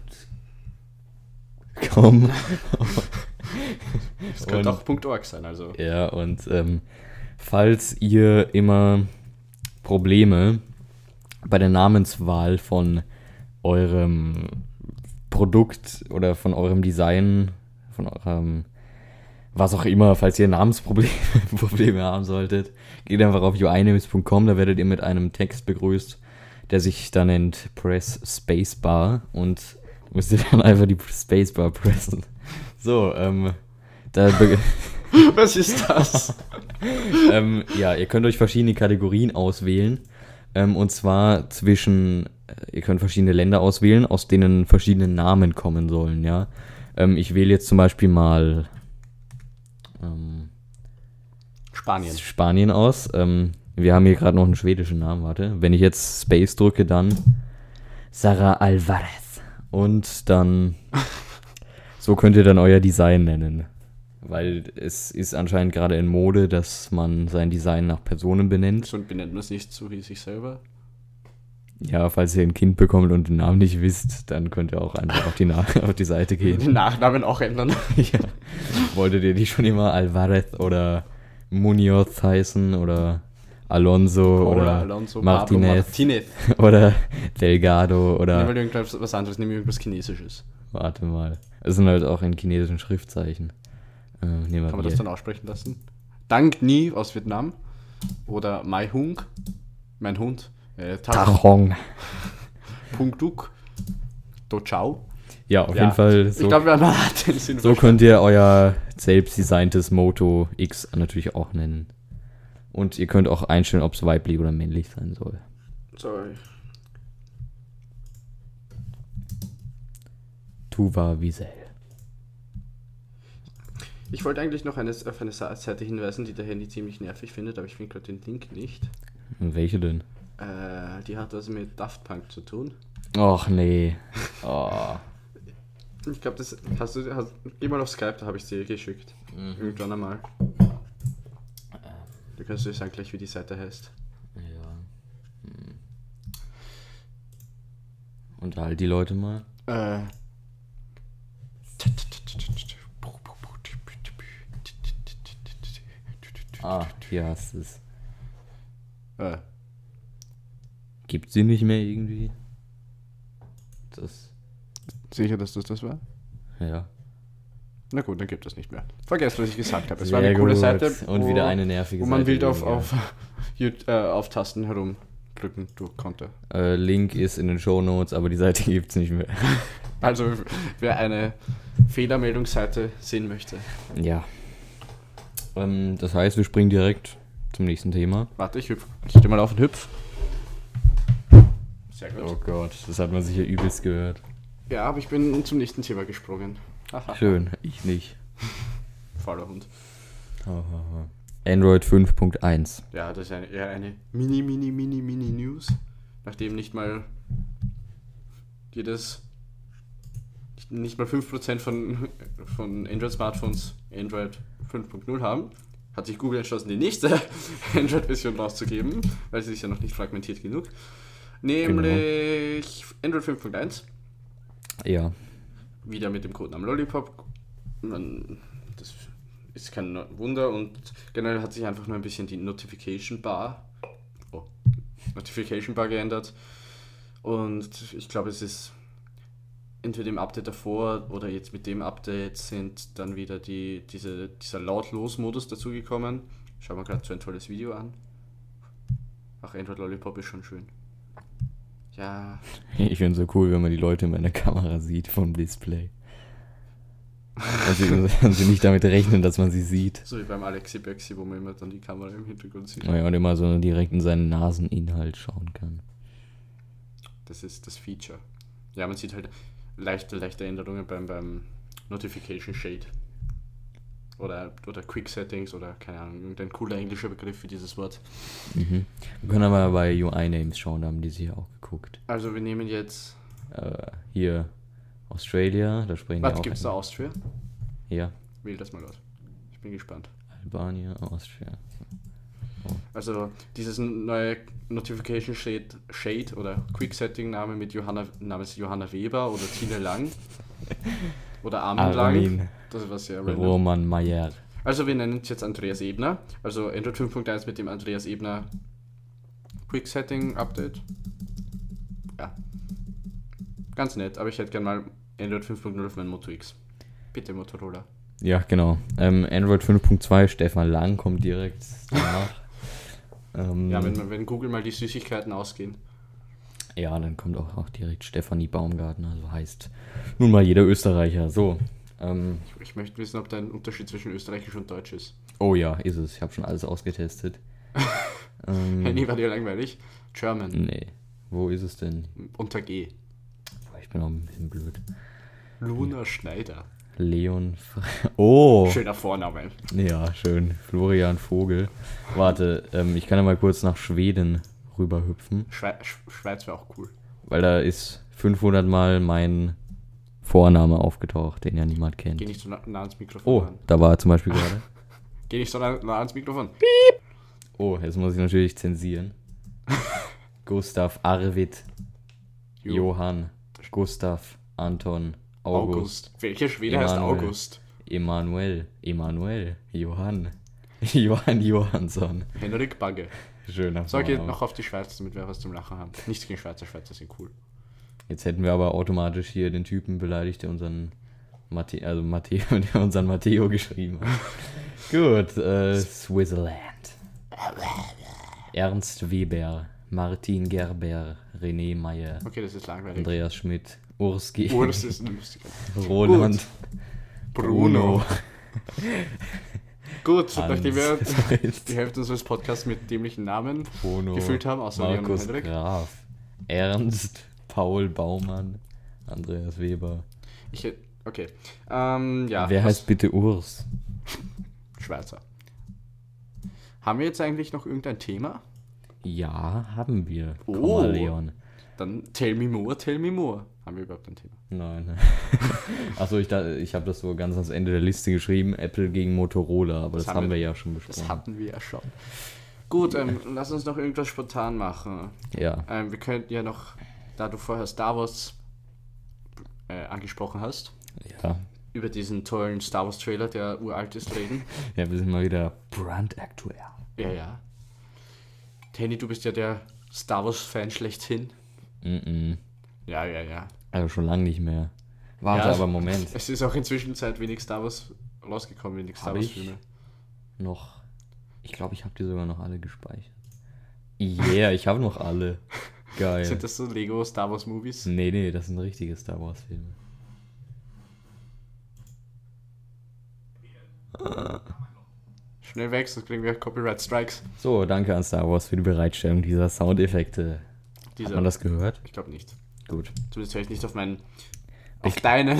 com. Das könnte auch .org sein, also. Ja, und ähm, falls ihr immer Probleme bei der Namenswahl von eurem Produkt oder von eurem Design, von eurem was auch immer, falls ihr Namensprobleme Probleme haben solltet, geht einfach auf u i names punkt com, da werdet ihr mit einem Text begrüßt, der sich da nennt Press Spacebar und müsst ihr dann einfach die Spacebar pressen. So, ähm, da be- Was ist das? ähm, ja, ihr könnt euch verschiedene Kategorien auswählen. Ähm, und zwar zwischen, äh, ihr könnt verschiedene Länder auswählen, aus denen verschiedene Namen kommen sollen, ja. Ähm, ich wähle jetzt zum Beispiel mal ähm, Spanien. Spanien aus. Ähm, wir haben hier gerade noch einen schwedischen Namen, warte. Wenn ich jetzt Space drücke, dann Sara Alvarez. Und dann, so könnt ihr dann euer Design nennen. Weil es ist anscheinend gerade in Mode, dass man sein Design nach Personen benennt. Und benennt man es nicht so wie sich selber? Ja, falls ihr ein Kind bekommt und den Namen nicht wisst, dann könnt ihr auch einfach auf die, Na- auf die Seite gehen. Den Nachnamen auch ändern. Ja. Wolltet ihr die schon immer Alvarez oder Munoz heißen oder Alonso Paula, oder Alonso, Martinez, Pablo Martinez. oder Delgado oder... Nimm mal irgendwas was anderes, nimm irgendwas Chinesisches. Warte mal. Es sind halt auch in chinesischen Schriftzeichen. Äh, nehmen wir Kann man hier. das dann aussprechen lassen? Dang Ni aus Vietnam. Oder Mai Hung, mein Hund. Äh, Tachong. Punkt Duk. Do Ciao. Ja, auf Ja, jeden Fall Ich so, glaube, wir haben den Sinn so könnt ihr euer selbst designtes Moto X natürlich auch nennen. Und ihr könnt auch einstellen, ob es weiblich oder männlich sein soll. Sorry. Tuva Wiesel. Ich wollte eigentlich noch eine, auf eine Seite hinweisen, die der Handy ziemlich nervig findet, aber ich finde gerade den Link nicht. Welche denn? Äh, die hat was mit Daft Punk zu tun. Och nee. Oh. Ich glaube, das hast du, hast, geh mal auf Skype, da habe ich dir geschickt. Mhm. Irgendwann einmal. Du kannst dir sagen gleich, wie die Seite heißt. Ja. Hm. Unterhalt die Leute mal. Äh. Ah, hier hast du es. Äh. Gibt sie nicht mehr irgendwie? Das. Sicher, dass das das war? Ja. Na gut, dann gibt es nicht mehr. Vergesst, was ich gesagt habe. Es Sehr war eine coole gut. Seite. Und wo, wieder eine nervige wo man Seite wild auf, weniger. auf, Jut- äh, auf Tasten herumdrücken durch konnte. Äh, Link ist in den Shownotes, aber die Seite gibt's nicht mehr. Also, wer eine Fehlermeldungsseite sehen möchte. Ja. Ähm, das heißt, wir springen direkt zum nächsten Thema. Warte, ich hüpf. Ich steh mal auf und hüpf. Sehr gut. Oh Gott, das hat man sicher übelst gehört. Ja, aber ich bin zum nächsten Thema gesprungen. Aha. Schön, ich nicht. Fauler Hund. Android fünf Punkt eins. Ja, das ist eine, eher eine mini, mini, mini, mini News. Nachdem nicht mal jedes, nicht, nicht mal fünf Prozent von, von Android-Smartphones Android fünf Punkt null haben, hat sich Google entschlossen, die nächste Android-Version rauszugeben, weil sie ist ja noch nicht fragmentiert genug. Nämlich genau. Android fünf Punkt eins. Ja. Wieder mit dem Codenamen Lollipop. Man, das ist kein Wunder und generell hat sich einfach nur ein bisschen die Notification Bar, oh, Notification Bar geändert. Und ich glaube, es ist entweder im Update davor oder jetzt mit dem Update sind dann wieder die, diese, dieser Lautlos-Modus dazugekommen. Schauen wir gerade so ein tolles Video an. Ach, Android Lollipop ist schon schön. Ja. Ich finde es so cool, wenn man die Leute in meiner Kamera sieht vom Display. Und sie, und sie nicht damit rechnen, dass man sie sieht. So wie beim Alexi Bexi, wo man immer dann die Kamera im Hintergrund sieht. Ja, und immer so direkt in seinen Naseninhalt schauen kann. Das ist das Feature. Ja, man sieht halt leichte, leichte Änderungen beim, beim Notification Shade. Oder, oder Quick Settings oder keine Ahnung, irgendein cooler englischer Begriff für dieses Wort. Mhm. Wir können aber bei U I-Names schauen, da haben die sich auch geguckt. Also wir nehmen jetzt... Äh, hier Australia, da sprechen Was die auch. gibt's da? Austria? Ja. Wähl das mal aus. Ich bin gespannt. Albanien, Austria. Also dieses neue Notification Shade, Shade oder Quick Setting Name mit Johanna, namens Johanna Weber oder Tine Lang oder Armin Lang. Armin Das war sehr random. Roman Mayer. Also wir nennen es jetzt Andreas Ebner. Also Android fünf Punkt eins mit dem Andreas Ebner Quick Setting Update. Ja. Ganz nett, aber ich hätte gerne mal Android fünf Punkt null auf mein Moto X. Bitte Motorola. Ja, genau. Ähm, Android fünf Punkt zwei, Stefan Lang kommt direkt danach. ähm, Ja, wenn, man- wenn Google mal die Süßigkeiten ausgehen. ja, dann kommt auch, auch direkt Stefanie Baumgartner, so heißt nun mal jeder Österreicher. So. Ähm, Ich, ich möchte wissen, ob da ein Unterschied zwischen Österreichisch und Deutsch ist. oh ja, ist es. Ich habe schon alles ausgetestet. ähm, Henny war dir langweilig. German. nee. Wo ist es denn? Unter G. Ich bin auch ein bisschen blöd. Luna Schneider. Leon. F- oh! Schöner Vorname. Ja, schön. Florian Vogel. Warte, ähm, ich kann ja mal kurz nach Schweden rüberhüpfen, Schwe Sch Schweiz wäre auch cool. weil da ist fünfhundert Mal mein Vorname aufgetaucht, den ja niemand kennt. Geh nicht so nah, nah ans Mikrofon Oh, ran. da war er zum Beispiel gerade. Geh nicht so nah, nah ans Mikrofon. Oh, jetzt muss ich natürlich zensieren. Gustav, Arvid, Jo. Johann, Gustav, Anton, August, August. Welcher Schwede heißt Emanuel. August? Emanuel, Emanuel, Johann, Johann Johansson. Henrik Bagge. Schöner So, geht Vorname. noch auf die Schweiz, damit wir was zum Lachen haben. Nichts gegen Schweizer, Schweizer sind cool. Jetzt hätten wir aber automatisch hier den Typen beleidigt, der unseren Matteo, also Matteo, der unseren Matteo geschrieben hat. Gut, äh, Switzerland. Ernst Weber, Martin Gerber, René Meyer, Okay, das ist langweilig. Andreas Schmidt, Urski, Oh, das ist ein lustiger. Roland, Bruno. Gut, Hans, nachdem wir Fritz, die Hälfte unseres Podcasts mit dämlichen Namen Bruno, gefüllt haben, außer Leon und Markus Henrik. Graf, Ernst, Paul Baumann, Andreas Weber. Ich, hätt- okay. Ähm, ja. Wer was- heißt bitte Urs? Schweizer. Haben wir jetzt eigentlich noch irgendein Thema? Ja, haben wir. Oh. Komm mal, Leon. Dann tell me more, tell me more. Haben wir überhaupt ein Thema? Nein. Achso, ich, da- ich habe das so ganz ans Ende der Liste geschrieben, Apple gegen Motorola, aber das, Das haben haben wir wir- ja schon Das besprochen. hatten wir ja schon. Gut, ähm, lass uns noch irgendwas spontan machen. Ja, Ähm, wir könnten ja noch, da du vorher Star Wars äh, angesprochen hast, ja. über diesen tollen Star Wars Trailer, der uralt ist, reden. Ja, wir sind mal wieder brandaktuell. Ja, ja. Tanny, du bist ja der Star Wars Fan schlechthin. Mhm. Ja, ja, ja. Also schon lange nicht mehr. Warte, Ja, aber Moment. Es ist auch inzwischen Zeit wenig Star Wars rausgekommen, wenig Star Hab Wars ich? Filme. Noch. Ich glaube, ich habe die sogar noch alle gespeichert. Yeah, ich habe noch alle. Geil. Sind das so Lego Star Wars Movies? Nee, nee, das sind richtige Star Wars Filme. Schnell weg, sonst kriegen wir Copyright Strikes. So, danke an Star Wars für die Bereitstellung dieser Soundeffekte. Hat Dieser, man das gehört? ich glaube nicht. Gut. Zumindest höre ich nicht auf meinen. Auf deinen.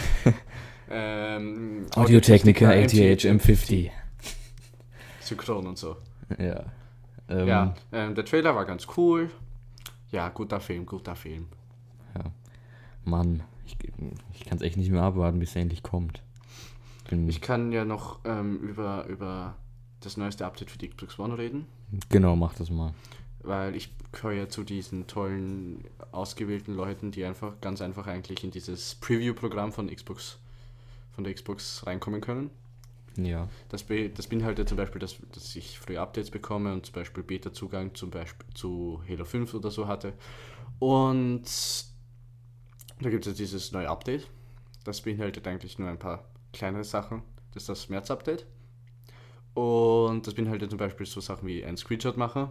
ähm, Audio-Technica A T H M fünfzig. Synchron und so. Ja. Ähm, Ja, ähm, der Trailer war ganz cool. Ja, guter Film, guter Film. Mann, ich, ich kann es echt nicht mehr abwarten, bis er endlich kommt. Bin, Ich kann ja noch ähm, über, über das neueste Update für die Xbox One reden, genau, mach das mal. weil ich gehöre ja zu diesen tollen, ausgewählten Leuten, die einfach ganz einfach eigentlich in dieses Preview-Programm von Xbox, von der Xbox reinkommen können. Ja. Das, be das beinhaltet zum Beispiel, dass, dass ich frühe Updates bekomme und zum Beispiel Beta-Zugang zum Beispiel zu Halo fünf oder so hatte. Und da gibt es jetzt dieses neue Update. Das beinhaltet eigentlich nur ein paar kleinere Sachen. Das ist das März-Update. Und das beinhaltet zum Beispiel so Sachen wie ein Screenshot machen.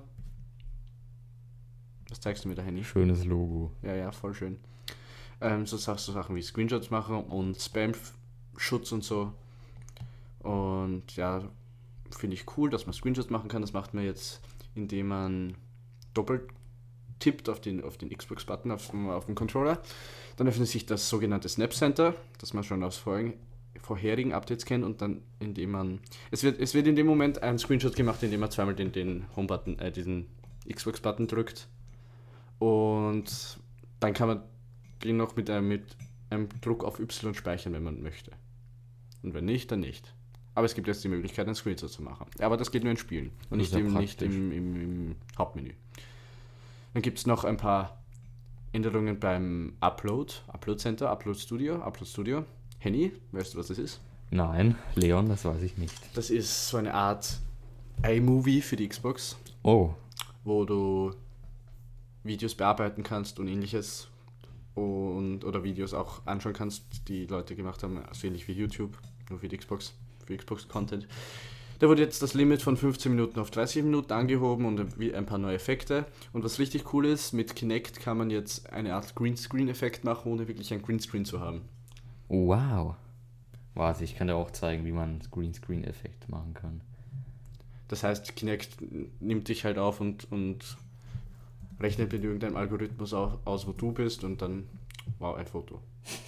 Was zeigst du mir da, Henny? Schönes Logo. Ja, ja, voll schön. Ähm, so, Sach- so Sachen wie Screenshots machen und Spam-Schutz und so. Und ja, finde ich cool, dass man Screenshots machen kann. Das macht man jetzt, indem man doppelt tippt auf den, auf den Xbox-Button auf, dem- auf dem Controller. Dann öffnet sich das sogenannte Snap Center, das man schon aus vorigen, vorherigen Updates kennt. Und dann, indem man. Es wird, es wird in dem Moment ein Screenshot gemacht, indem man zweimal den, den Home-Button, äh, diesen Xbox-Button drückt. Und dann kann man den noch mit einem, mit einem Druck auf Y speichern, wenn man möchte. Und wenn nicht, dann nicht. Aber es gibt jetzt die Möglichkeit, einen Screenshot zu machen. Aber das geht nur in Spielen und nicht, ja im, nicht im, im, im Hauptmenü. Dann gibt es noch ein paar Änderungen beim Upload, Upload Center, Upload Studio, Upload Studio. Henny, weißt du, was das ist? Nein, Leon, das weiß ich nicht. Das ist so eine Art iMovie für die Xbox, Oh, wo du Videos bearbeiten kannst und ähnliches und oder Videos auch anschauen kannst, die Leute gemacht haben, so ähnlich wie YouTube, nur für die Xbox, für Xbox-Content. Da wurde jetzt das Limit von fünfzehn Minuten auf dreißig Minuten angehoben und ein paar neue Effekte. Und was richtig cool ist, mit Kinect kann man jetzt eine Art Greenscreen-Effekt machen, ohne wirklich ein Greenscreen zu haben. wow. Warte, ich kann dir auch zeigen, wie man Greenscreen-Effekt machen kann. Das heißt, Kinect nimmt dich halt auf und, und rechnet mit irgendeinem Algorithmus aus, wo du bist und dann, wow, ein Foto.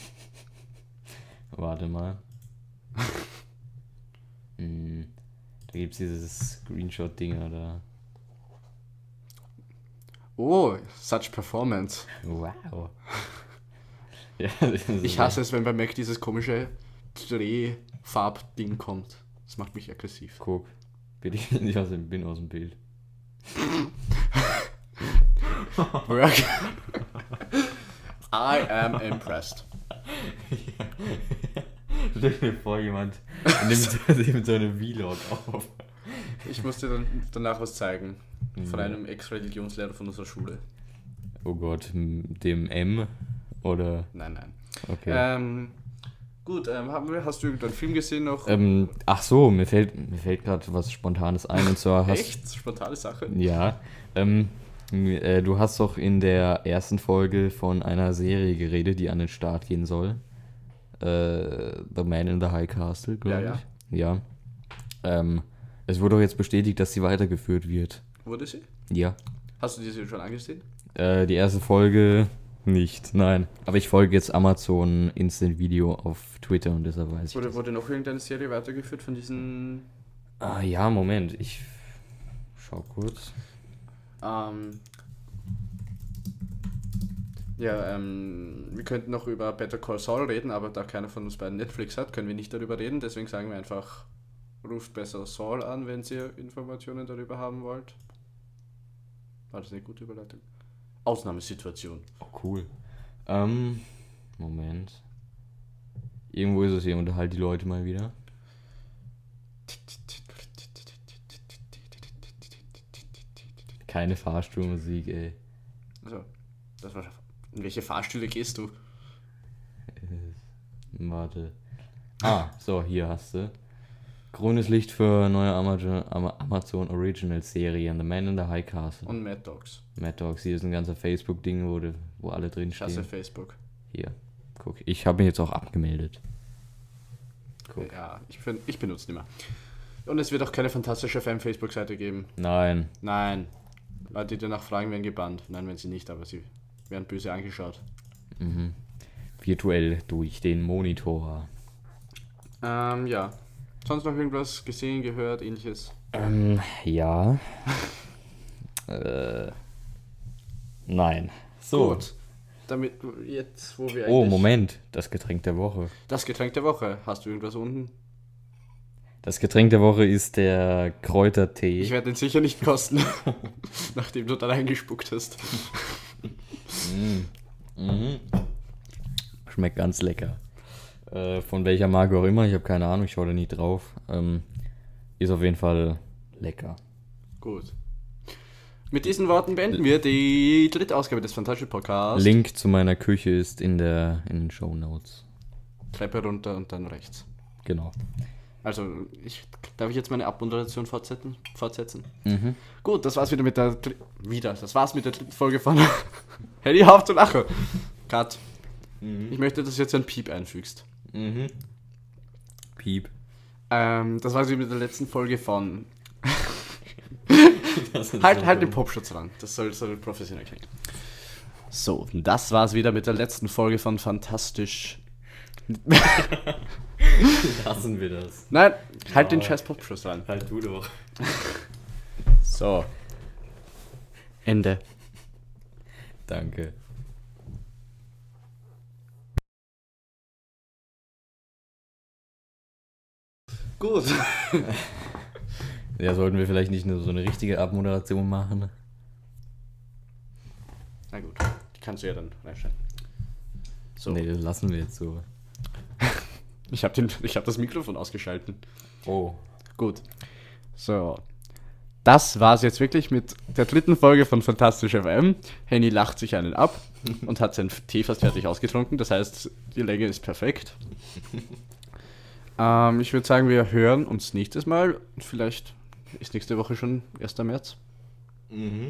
Warte mal. hm, da gibt es dieses Screenshot-Ding oder. Oh, such performance. Wow. ja, das ist Ich hasse es, wenn bei Mac dieses komische Drehfarbding kommt. Das macht mich aggressiv. Guck, bin ich nicht aus dem, bin aus dem Bild. Work. I am impressed. Stell dir vor, jemand nimmt, nimmt so eine Vlog auf. Ich muss dir dann danach was zeigen. Von Ja. einem Ex-Religionslehrer von unserer Schule. Oh Gott, m- dem M oder. Nein, nein. Okay. Ähm, gut, ähm, haben wir, hast du irgendeinen Film gesehen noch? Ähm, ach so, mir fällt, mir fällt gerade was Spontanes ein und zwar hast Echt? Spontane Sache? ja, ähm, äh, du hast doch in der ersten Folge von einer Serie geredet, die an den Start gehen soll. Äh, The Man in the High Castle, glaube Ja, ich. Ja. Ähm, es wurde doch jetzt bestätigt, dass sie weitergeführt wird. Wurde sie? Ja. Hast du die Serie schon angesehen? Äh, die erste Folge nicht, nein. Aber ich folge jetzt Amazon Instant Video auf Twitter und deshalb weiß ich Wurde, das. wurde noch irgendeine Serie weitergeführt von diesen... Ah ja, Moment, ich schau kurz. Ähm, ja, ähm, wir könnten noch über Better Call Saul reden, aber da keiner von uns beiden Netflix hat, können wir nicht darüber reden. Deswegen sagen wir einfach, ruft besser Saul an, wenn ihr Informationen darüber haben wollt. War das eine gute Überleitung? Ausnahmesituation. Oh, cool. Ähm, Moment. Irgendwo ist es hier, unterhalt die Leute mal wieder. Keine Fahrstuhlmusik, ey. Also, das war, in welche Fahrstühle gehst du? Äh, Warte. Ah, so, hier hast du. Grünes Licht für neue Amazon, Amazon Original Serien. The Man in the High Castle. Und Mad Dogs. Mad Dogs, hier ist ein ganzer Facebook-Ding, wo, de- wo alle drin Ich hasse stehen. Facebook. Hier, guck. Ich habe mich jetzt auch abgemeldet. Guck. Ja, ich, fin- ich benutze nicht mehr. Und es wird auch keine fantastische Fan-Facebook-Seite geben. Nein. Nein. Leute, die danach fragen, werden gebannt. Nein, wenn sie nicht, aber sie werden böse angeschaut. Mhm. Virtuell durch den Monitor. Ähm, ja. Sonst noch irgendwas gesehen, gehört, ähnliches? Ähm, ja. äh, nein. So. Gut. Damit jetzt, wo wir Oh, eigentlich- Moment. Das Getränk der Woche. Das Getränk der Woche. Hast du irgendwas unten? Das Getränk der Woche ist der Kräutertee. Ich werde den sicher nicht kosten, nachdem du da reingespuckt hast. Mm. Mhm. Schmeckt ganz lecker. Äh, von welcher Marke auch immer, ich habe keine Ahnung, ich schaue da nicht drauf. Ähm, ist auf jeden Fall lecker. Gut. Mit diesen Worten beenden wir die dritte Ausgabe des Fantastic Podcasts. Link zu meiner Küche ist in, der, in den Shownotes. Treppe runter und dann rechts. Genau. Also, ich, darf ich jetzt meine Abmoderation fortsetzen? fortsetzen? Mhm. Gut, das war's wieder mit der dr- wieder, das war's mit der dritten Folge von Henny, hör auf zu lachen. Cut. Mhm. Ich möchte, dass du jetzt ein Piep einfügst. Mhm. Piep. Ähm, das war's wieder mit der letzten Folge von Das ist Halt, so halt dumm. den Popschutz ran. Das soll, soll professionell klingen. So, das war's wieder mit der letzten Folge von Fantastisch. Lassen wir das. Nein, halt Ja. den scheiß Popschutz ran. Halt du doch. So. Ende. Danke. Gut. Ja, sollten wir vielleicht nicht nur so eine richtige Abmoderation machen? Na gut, die kannst du ja dann reinstellen. So. Nee, das lassen wir jetzt so. Ich habe hab das Mikrofon ausgeschalten. Oh. Gut. So. Das war's jetzt wirklich mit der dritten Folge von Fantastisch F M. Henny lacht sich einen ab und hat seinen Tee fast fertig ausgetrunken. Das heißt, die Länge ist perfekt. ähm, ich würde sagen, wir hören uns nächstes Mal. Vielleicht ist nächste Woche schon erster März. Mhm.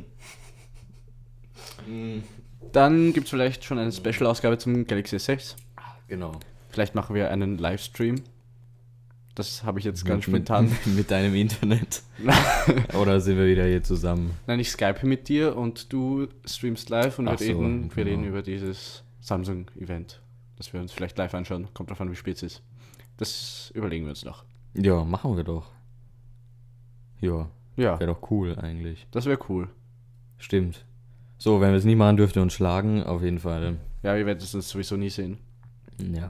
Mhm. Dann gibt es vielleicht schon eine Special-Ausgabe zum Galaxy S sechs. Genau. Vielleicht machen wir einen Livestream. Das habe ich jetzt ganz mit, spontan. Mit, mit deinem Internet. Oder sind wir wieder hier zusammen? Nein, ich skype mit dir und du streamst live und wir, Ach so, reden, wir genau. reden über dieses Samsung-Event, das wir uns vielleicht live anschauen. Kommt drauf an, wie spät es ist. Das überlegen wir uns noch. Ja, machen wir doch. Ja, Ja, wäre doch cool eigentlich. das wäre cool. Stimmt. So, wenn wir es nicht machen, dürft ihr uns schlagen, auf jeden Fall. Ja, wir werden es uns sowieso nie sehen. Ja.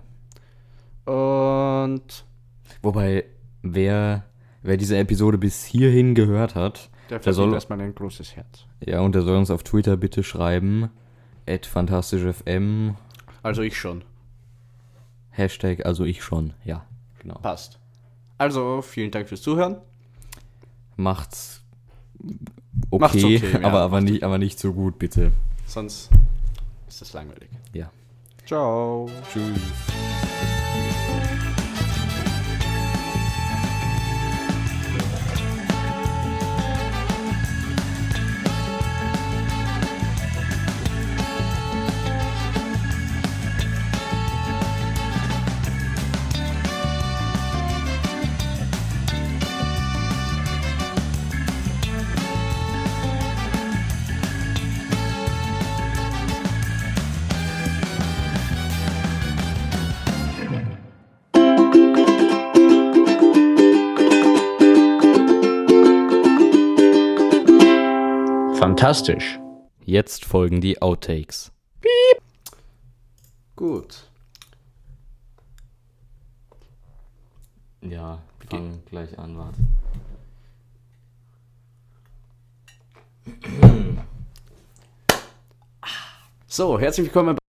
Und Wobei, wer, wer diese Episode bis hierhin gehört hat, der der soll, verdient erstmal ein großes Herz. ja, und der soll uns auf Twitter bitte schreiben, at fantastischfm, Also ich schon. Hashtag, also ich schon, ja, genau. Passt. Also, vielen Dank fürs Zuhören. Macht's okay, Macht's okay, ja, aber, aber, macht's nicht, aber nicht so gut, bitte. Sonst ist das langweilig. Ja. Ciao. Tschüss. Fantastisch. Jetzt folgen die Outtakes. Gut. Ja, fang gleich an, warte. So, herzlich willkommen